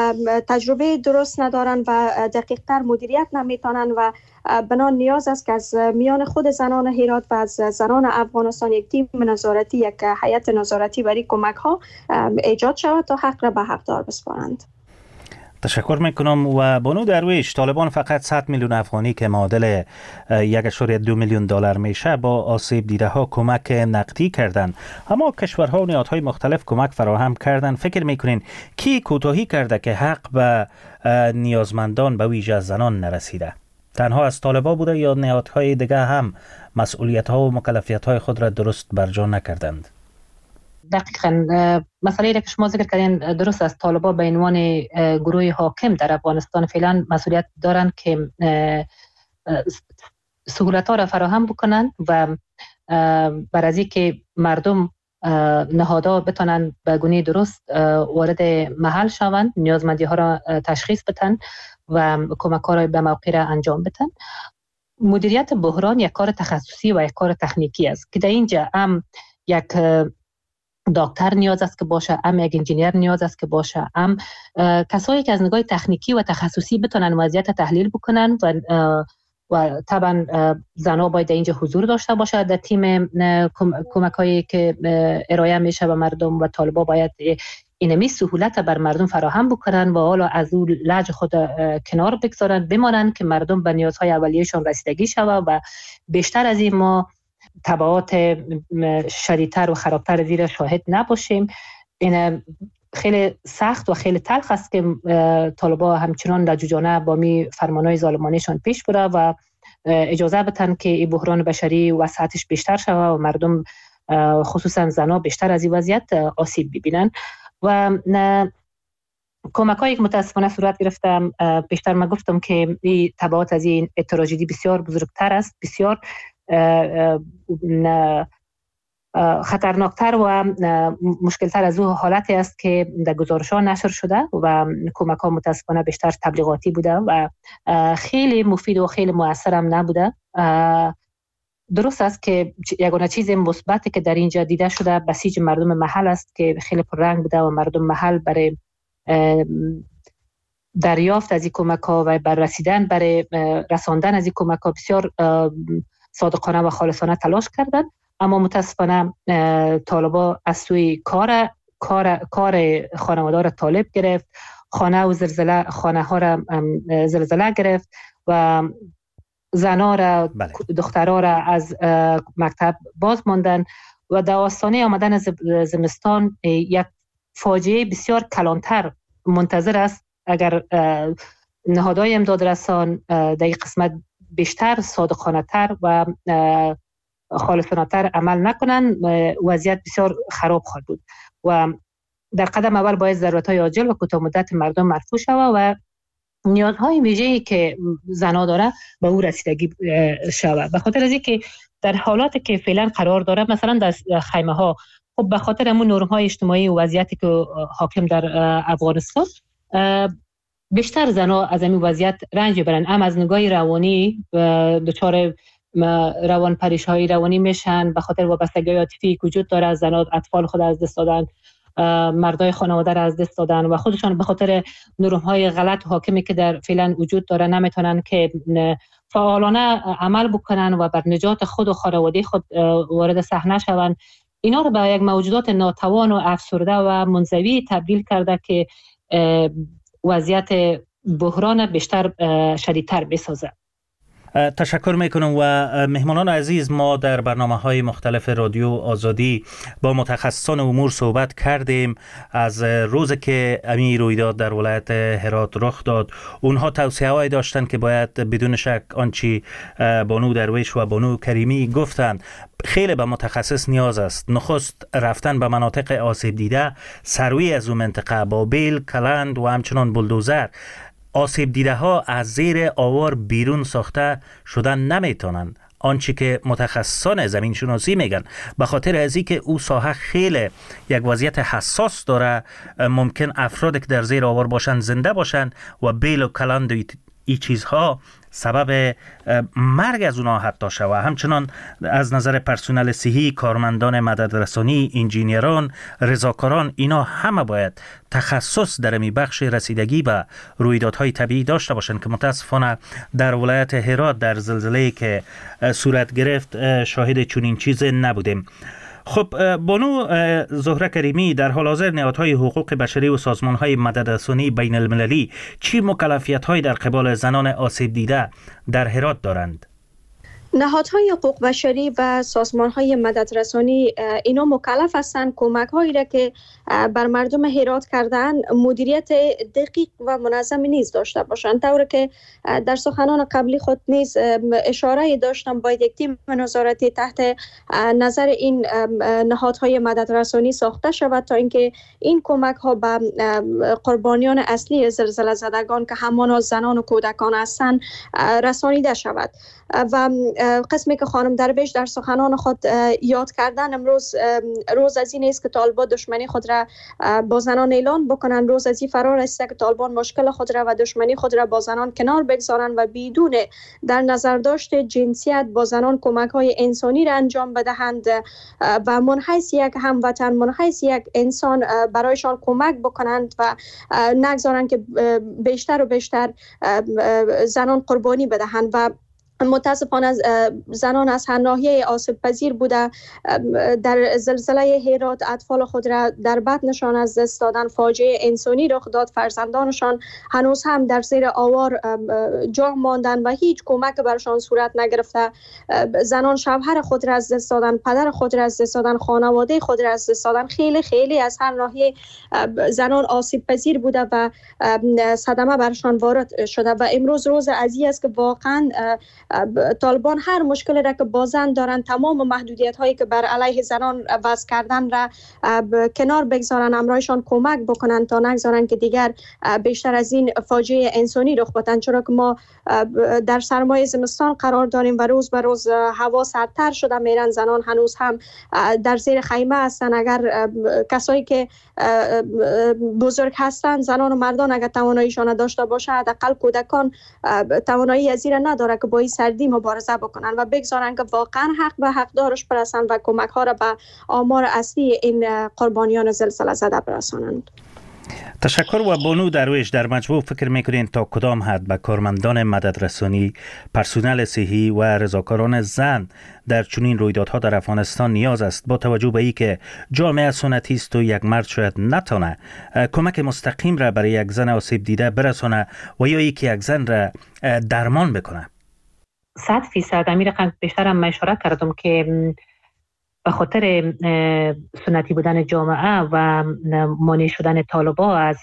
تجربه درست ندارن و دقیق تر مدیریت نمیتونن و بنان نیاز است که از میان خود زنان هرات و از زنان افغانستان یک تیم نظارتی، یک هیئت نظارتی برای کمک ها ایجاد شود تا حق را به حقدار بسپارند. تشکر میکنم. و بانو درویش، طالبان فقط 100 میلیون افغانی که معادل 1.2 میلیون دلار میشه با آسیب دیده ها کمک نقدی کردند. اما کشورها و نهادهای مختلف کمک فراهم کردند. فکر میکنین کی کوتاهی کرده که حق به نیازمندان به ویژه زنان نرسیده؟ تنها از طالبان بوده یا نهادهای دیگه هم مسئولیت ها و مکلفیت های خود را درست برجا نکردند؟ دقیقاً مسئله را که شما ذکر کردین درست است. طالبان به عنوان گروه حاکم در افغانستان فعلا مسئولیت دارند که سهولت‌ها را فراهم بکنند و بر از اینکه مردم نهادها بتونن به گونه درست وارد محل شوند، نیازمندی ها را تشخیص بدن و کمک ها را به موقع را انجام بدن. مدیریت بحران یک کار تخصصی و یک کار تکنیکی است که در اینجا هم یک دکتر نیاز است که باشه، هم یک انجینیر نیاز است که باشه، هم کسایی که از نگاه تکنیکی و تخصصی بتونن وضعیت تحلیل بکنن و طبعا زنها باید در اینجا حضور داشته باشه در تیم کمکایی که ارائه میشه به مردم و طالبا باید اینمی سهولت بر مردم فراهم بکنن و حالا از اون لج خود کنار بگذارن، بمانن که مردم به نیازهای اولیه‌شان رسیدگی شود و بیشتر از این ما تبعات شدیدتر و خرابتر زیر شاهد نباشیم. این خیلی سخت و خیلی تلخ است که طالبان همچنان لجوجانه با می فرمانهای ظالمانه‌شان پیش بره و اجازه بدن که این بحران بشری وسعتش بیشتر شود و مردم خصوصا زنها بیشتر از این وضعیت آسیب ببینن. و کمک‌هایی که متاسفانه صورت گرفتم بیشتر ما گفتم که این تبعات از این تراژدی بسیار بزرگتر است، بسیار خطرناکتر و مشکلتر از او حالتی است که در گزارش‌ها نشر شده و کمک‌ها متاسفانه بیشتر تبلیغاتی بوده و خیلی مفید و خیلی مؤثر هم نبوده. درست است که یگانه چیز مثبتی که در اینجا دیده شده بسیج مردم محل است که خیلی پررنگ بوده و مردم محل برای دریافت از این کمک‌ها و بر رسیدن برای رساندن از این کمک‌ها بسیار صادقانه و خالصانه تلاش کردند. اما متاسفانه طالبان از سوی کار خانواده را طالب گرفت، خانه ها را زلزله گرفت و زنا را دخترها را از مکتب باز ماندن و در آستانه آمدن زمستان یک فاجعه بسیار کلانتر منتظر است اگر نهادهای امدادرسان در این قسمت بیشتر صادقانه تر و خالصانه تر عمل نکنند. وضعیت بسیار خراب خواهد بود و در قدم اول باید ضرورت‌های عاجل و کوتاه مدت مردم مرفوع شود و نیازهای ویژه‌ای که زنا داره به او رسیدگی شود. به خاطر از اینکه در حالاتی که فعلا قرار داره، مثلا در خیمه ها، خب به خاطر همون نرم‌های اجتماعی و وضعیتی که حاکم در افغانستان، بیشتر زنا از این وضعیت رنج برن، هم از نگاه روانی دچار روان پریشی روانی میشن به خاطر وابستگی عاطفی که وجود داره. زنا اطفال خود از دست دادن، مردای خانواده را از دست دادن و خودشان به خاطر نرم‌های غلط حاکمی که در فعلا وجود داره نمیتونن که فعالانه عمل بکنن و بر نجات خود و خانواده خود وارد صحنه شوند. اینا رو به یک موجودات ناتوان و افسرده و منزوی تبدیل کرده که وضعیت بحران بیشتر شدیدتر بسازه. تشکر میکنم و مهمانان عزیز، ما در برنامه‌های مختلف رادیو آزادی با متخصصان امور صحبت کردیم از روزی که امی رویداد در ولایت هرات رخ داد. اونها توصیه‌هایی داشتن که باید بدون شک آنچه بانو درویش و بانو کریمی گفتند خیلی به متخصص نیاز است. نخست رفتن به مناطق آسیب دیده، سروی از اون منطقه با بیل، کلند و همچنان بلدوزر. آسیب دیده ها از زیر آوار بیرون ساخته شدن نمیتونن، آنچه که متخصصان زمین شناسی میگن، به خاطر از اینکه او ساحه خیلی یک وضعیت حساس داره، ممکن افرادی که در زیر آوار باشن زنده باشن و بیل و کلند و این چیزها سبب مرگ از اونها حتی شود. همچنان از نظر پرسنل صحی، کارمندان مددرسانی، انجینیران، رضاکاران، اینا همه باید تخصص در می بخش رسیدگی به رویدادهای طبیعی داشته باشند که متاسفانه در ولایت هرات در زلزله‌ای که صورت گرفت شاهد چنین چیز نبودیم. خب بانو زهره کریمی، در حال حاضر نهادهای حقوق بشری و سازمانهای مددرسانی بین المللی چی مکلفیت‌هایی در قبال زنان آسیب دیده در هرات دارند؟ نهادهای حقوق بشری و سازمانهای مددرسانی اینا مکلف هستند کمک‌هایی را که بر مردم هرات کردن مدیریت دقیق و منظم نیز داشته باشند. طوری که در سخنان قبلی خود نیز اشاره داشتم، باید یک تیم نظارتی تحت نظر این نهادهای مددرسانی ساخته شود تا اینکه این کمک‌ها به قربانیان اصلی زلزله زدگان که همان زنان و کودکان هستند رسانیده شود. و قسمی که خانم درویش در سخنان خود یاد کردن، امروز روز از این است که طالبان دشمنی خود را با زنان اعلان بکنن، روز از این فرار است که طالبان مشکل خود را و دشمنی خود را با زنان کنار بگذارن و بدون در نظر داشت جنسیت با زنان کمک های انسانی را انجام بدهند و منحیث یک هموطن، منحیث یک انسان برایشان کمک بکنند و نگذارن که بیشتر و بیشتر زنان قربانی بدهند. و متاسفانه زنان از هر ناحیه آسیب پذیر بوده در زلزله هرات اطفال خود را در بطنشان از دست دادن، فاجعه انسانی رخ داد، فرزندانشان هنوز هم در زیر آوار جا ماندن و هیچ کمک برشان صورت نگرفته. زنان شوهر خود را از دست دادن، پدر خود را از دست دادن، خانواده خود را از دست دادن. خیلی خیلی از هر ناحیه زنان آسیب پذیر بوده و صدمه برشان وارد شده و امروز روز عزیزی است که واقعا طالبان هر مشکلی را که با زن دارن، تمام محدودیت هایی که بر علیه زنان وضع کردن را کنار بگذارن، امرایشان کمک بکنن تا نگذارن که دیگر بیشتر از این فاجعه انسانی رخ بدن. چرا که ما در سرمای زمستان قرار داریم و روز به روز هوا سردتر شده میرن، زنان هنوز هم در زیر خیمه هستن. اگر کسایی که بزرگ هستن، زنان و مردان، اگر تواناییشان داشته باشه، حداقل کودکان توانایی از این نداره که با این سردی مبارزه بکنن و بگذارن که واقعا حق به حقدارش برسن و کمک ها را به آمار اصلی این قربانیان زلزله زده برسانند. تشکر. و بانو درویش، در مجموع فکر میکنین تا کدام حد به کارمندان مددرسانی، پرسنل صحی و رضاکاران زن در چنین رویدادها در افغانستان نیاز است، با توجه به اینکه جامعه سنتی است و یک مرد شاید نتونه کمک مستقیم را برای یک زن آسیب دیده برسانه و یا اینکه یک زن را درمان بکنه؟ 100% امیر رقم بیشتر هم اشاره کردم که به خاطر سنتی بودن جامعه و مانع شدن طالبا از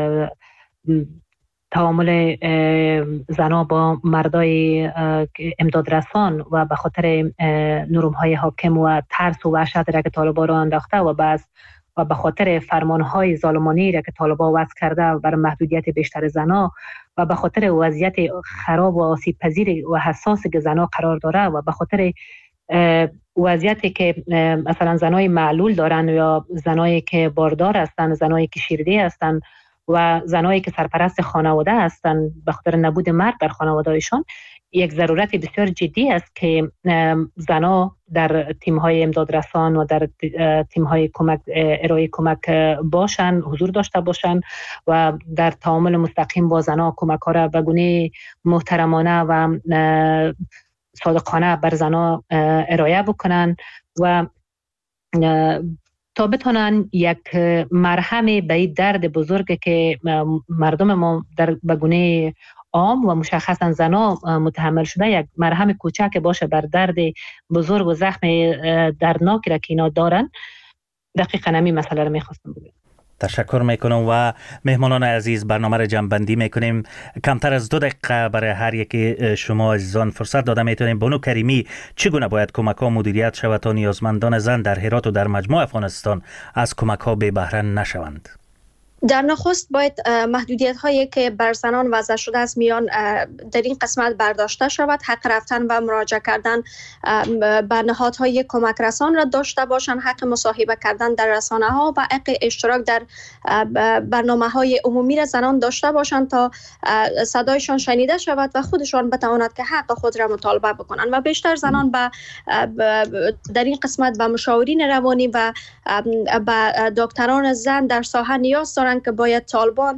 تعامل زنها با مردای امدادرسان و به خاطر نرم‌های حاکم و ترس و وحشت را که طالبا را انداخته و به خاطر فرمانهای ظالمانه را که طالبا وضع کرده برای محدودیت بیشتر زنها و به خاطر وضعیت خراب و آسیب پذیر و حساس که زنها قرار داره و به خاطر وضعیتی که مثلا زنای معلول دارن یا زنایی که باردار هستن، زنایی که شیرده هستن و زنایی که سرپرست خانواده هستن، به خاطر نبود مرد در خانوادهشان یک ضرورت بسیار جدی است که زنها در تیم‌های امدادرسان و در تیم‌های کمک ارائه کمک باشن، حضور داشته باشن و در تعامل مستقیم با زنها کمک‌ها را به گونه محترمانه و صادقانه بر زنها ارائه بکنن و تا بتونن یک مرهم به این درد بزرگ که مردم ما در به گونه عام و مشخصا زنها متحمل شده، یک مرهم کوچک باشه بر درد بزرگ و زخم دردناکی را که اینا دارن. دقیقاً همین مسئله رو میخواستم بگم. تشکر میکنم و مهمانان عزیز، برنامه را جمع‌بندی میکنیم. کمتر از 2 دقیقه برای هر یکی شما عزیزان فرصت داده میتونیم. بانو کریمی، چگونه باید کمک ها مدیریت شود تا نیازمندان زن در هرات و در مجموع افغانستان از کمک ها بی بهره نشوند؟ در نخست باید محدودیت هایی که بر زنان وضع شده است میان در این قسمت برداشته شود. حق رفتن و مراجعه کردن به نهادهای کمک رسان را داشته باشند، حق مصاحبه کردن در رسانه ها و حق اشتراک در برنامه های عمومی را زنان داشته باشند تا صدایشان شنیده شود و خودشان بتواند که حق خود را مطالبه بکنند. و بیشتر زنان در این قسمت به مشاورین روانی و به دکتران زن در ساحه نیاز دارند که باید طالبان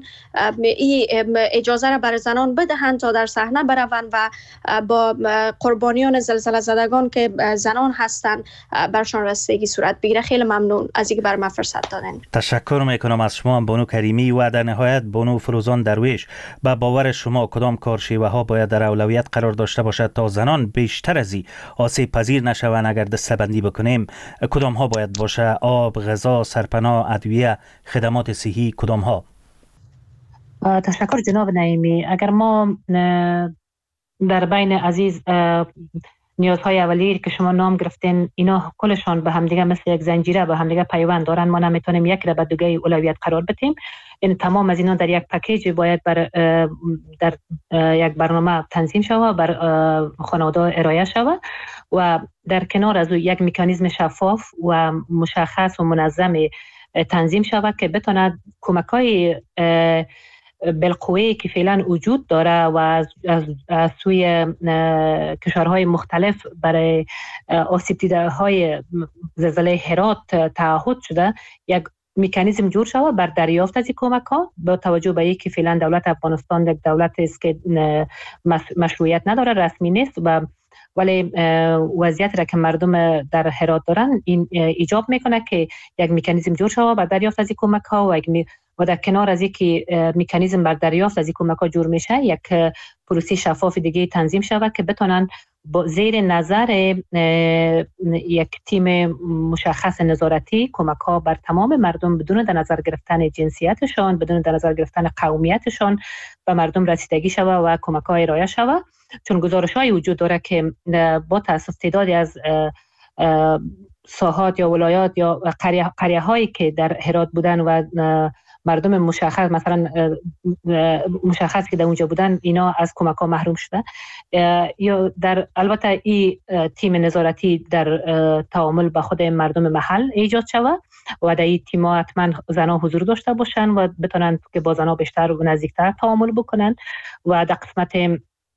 اجازه را برای زنان بدهند تا در صحنه بروند و با قربانیان زلزله زدگان که زنان هستند برشان رسیدگی صورت بگیره. خیلی ممنون از اینکه بر من فرصت دادین. تشکر میکنم از شما بانو کریمی. و در نهایت بانو فروزان درویش، با باور شما کدام کارشیوه ها باید در اولویت قرار داشته باشد تا زنان بیشتر از این آسیب پذیر نشوند؟ اگر دسته‌بندی بکنیم کدام ها باید باشه؟ آب، غذا، سرپناه، ادویه، خدمات صحی، کدام ها؟ تشکر جناب نعیمی. اگر ما در بین عزیز نیازهای اولیه که شما نام گرفتین، اینا کلشان به همدیگه مثل یک زنجیره به همدیگه پیوند دارن، ما نمیتونیم یک را به دیگه اولویت قرار بدیم. این تمام از اینا در یک پکیج باید در یک برنامه تنظیم شود، بر خانواده ارائه شود و در کنار از یک مکانیزم شفاف و مشخص و منظم تنظیم شود که بتواند کمک‌های بالقوه که فعلا وجود داره و از سوی کشورهای مختلف برای آسیب دیده های زلزله هرات تعهد شده، یک مکانیزم جور شود بر دریافت از این کمک ها، با توجه به اینکه فعلا دولت افغانستان یک دولت است که مشروعیت نداره، رسمی نیست ولی وضعیت را که مردم در هرات دارن این ایجاب میکنه که یک مکانیزم جور شود بر دریافت از این کمک ها و در کنار از اینکه مکانیزم بر دریافت از این کمک ها جور میشه، یک پروسه شفاف دیگه تنظیم شود که بتونن با زیر نظر یک تیم مشخص نظارتی کمک ها بر تمام مردم بدون در نظر گرفتن جنسیتشان، بدون در نظر گرفتن قومیتشان به مردم رسیدگی شود و کمک ها ارائه شود. چون گزارش های وجود داره که با تاسف تعدادی از ساحات یا ولایات یا قریه هایی که در هرات بودن و مردم مشخص مثلا مشخص که در اونجا بودن، اینا از کمک ها محروم شده. یا در البته این تیم نظارتی در تعامل با خود مردم محل ایجاد شود و در این تیم ها حتما زنها حضور داشته باشن و بتونن که با زنها بیشتر و نزدیکتر تعامل بکنن و در قسمت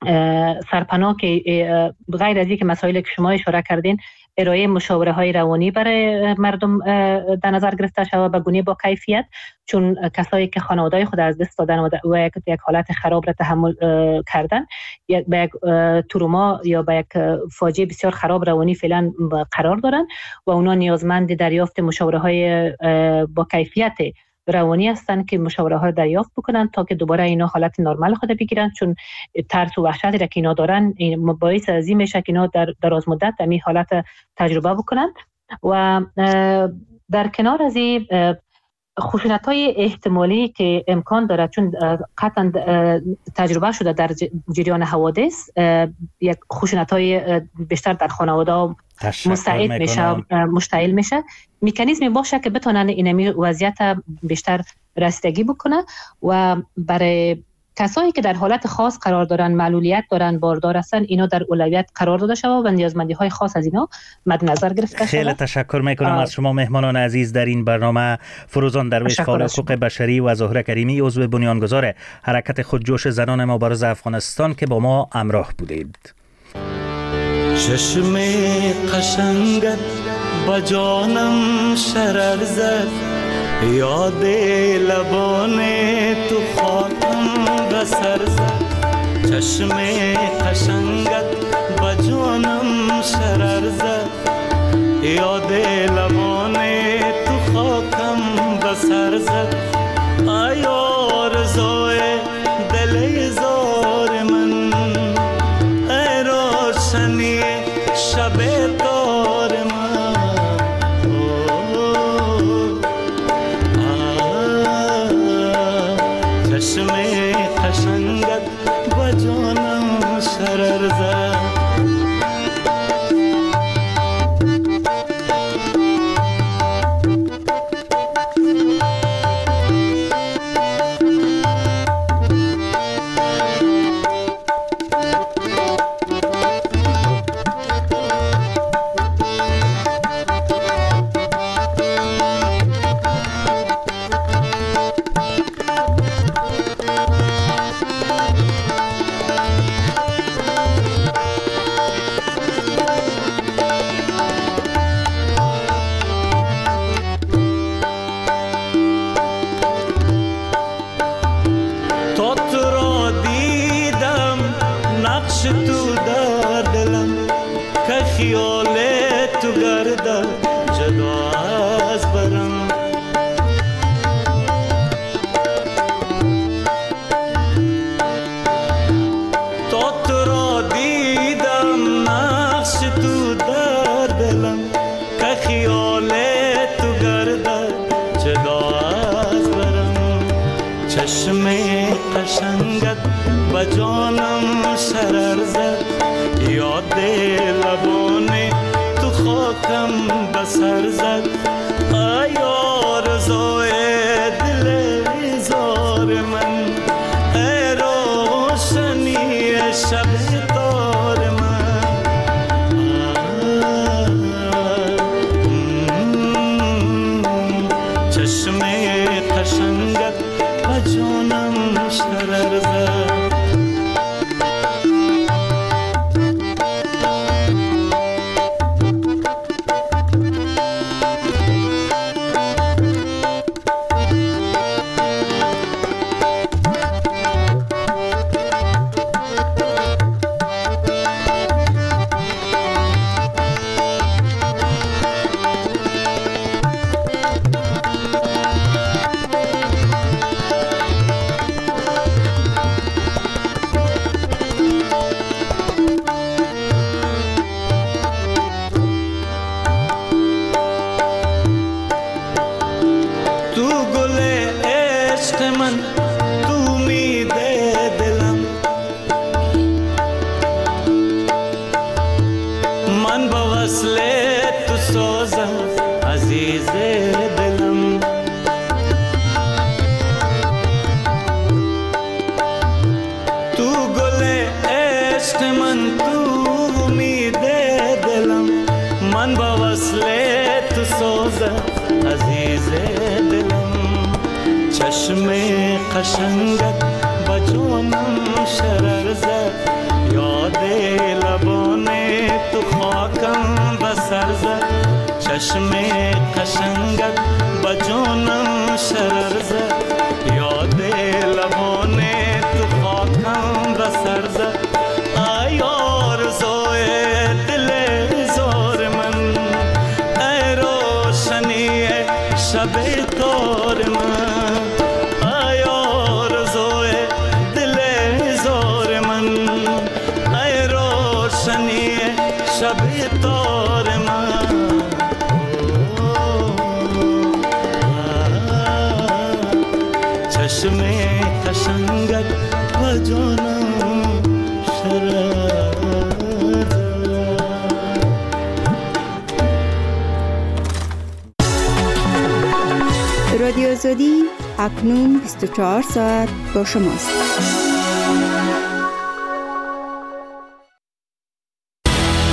سرپناه که غیر از اینکه مسائلی که شما اشاره کردین ارائه مشاوره های روانی برای مردم در نظر گرفته شود به گونه با کیفیت، چون کسایی که خانواده خود از دست دادن و یک حالت خراب را تحمل کردن به یک تروما یا به یک فاجعه بسیار خراب روانی فعلا قرار دارن و اونا نیازمند دریافت مشاوره های با کیفیت روانی هستند که مشاوره ها دریافت بکنن تا که دوباره اینا حالت نرمال خود بگیرن، چون ترس و وحشتی را که اینا دارن باعث از این میشه که اینا در دراز مدت همین حالت تجربه بکنن. و در کنار از این خشونت‌های احتمالی که امکان دارد، چون قطعا تجربه شده در جریان حوادث یک خشونت‌های بیشتر در خانواده مشتعل میشه، مکانیزمی باشه که بتونن اینمی وضعیت بیشتر رسیدگی بکنه و برای کسایی که در حالت خاص قرار دارن، معلولیت دارن، باردار هستن، اینا در اولویت قرار داده شود و نیازمندی های خاص از اینا مد نظر گرفته شود. خیلی تشکر میکنم از شما مهمانان عزیز در این برنامه. فروزان درویش فعال حقوق بشری و زهره کریمی عضو بنیانگذار حرکت خودجوش زنان مبارز افغانستان که با ما همراه بودید. چشم قشنگت با جانم شرر زد، یاد لبان تو خاکم بسر زد. چشم قشنگت با جانم شرر زد، یاد لبان تو خاکم بسر زد. ای آرزوی دل زار من، ای روشنی شب تار من، چشم قشنگت با جانم شرر زد. چشم قشنگت با جانم شرر زد، یاد لبان تو خاکم و سر زد، چشم قشنگت به جانم شرر زد. یاد لبان تو خاکم و سر زد، ای آرزوی دل زار من، ای روشنی شب تار من، ای آرزوی دل زار من، ای روشنی شب تار من. چشم قشنگت و جانم شرر زد. رادیو آزادی اکنون 24 ساعت با شماست.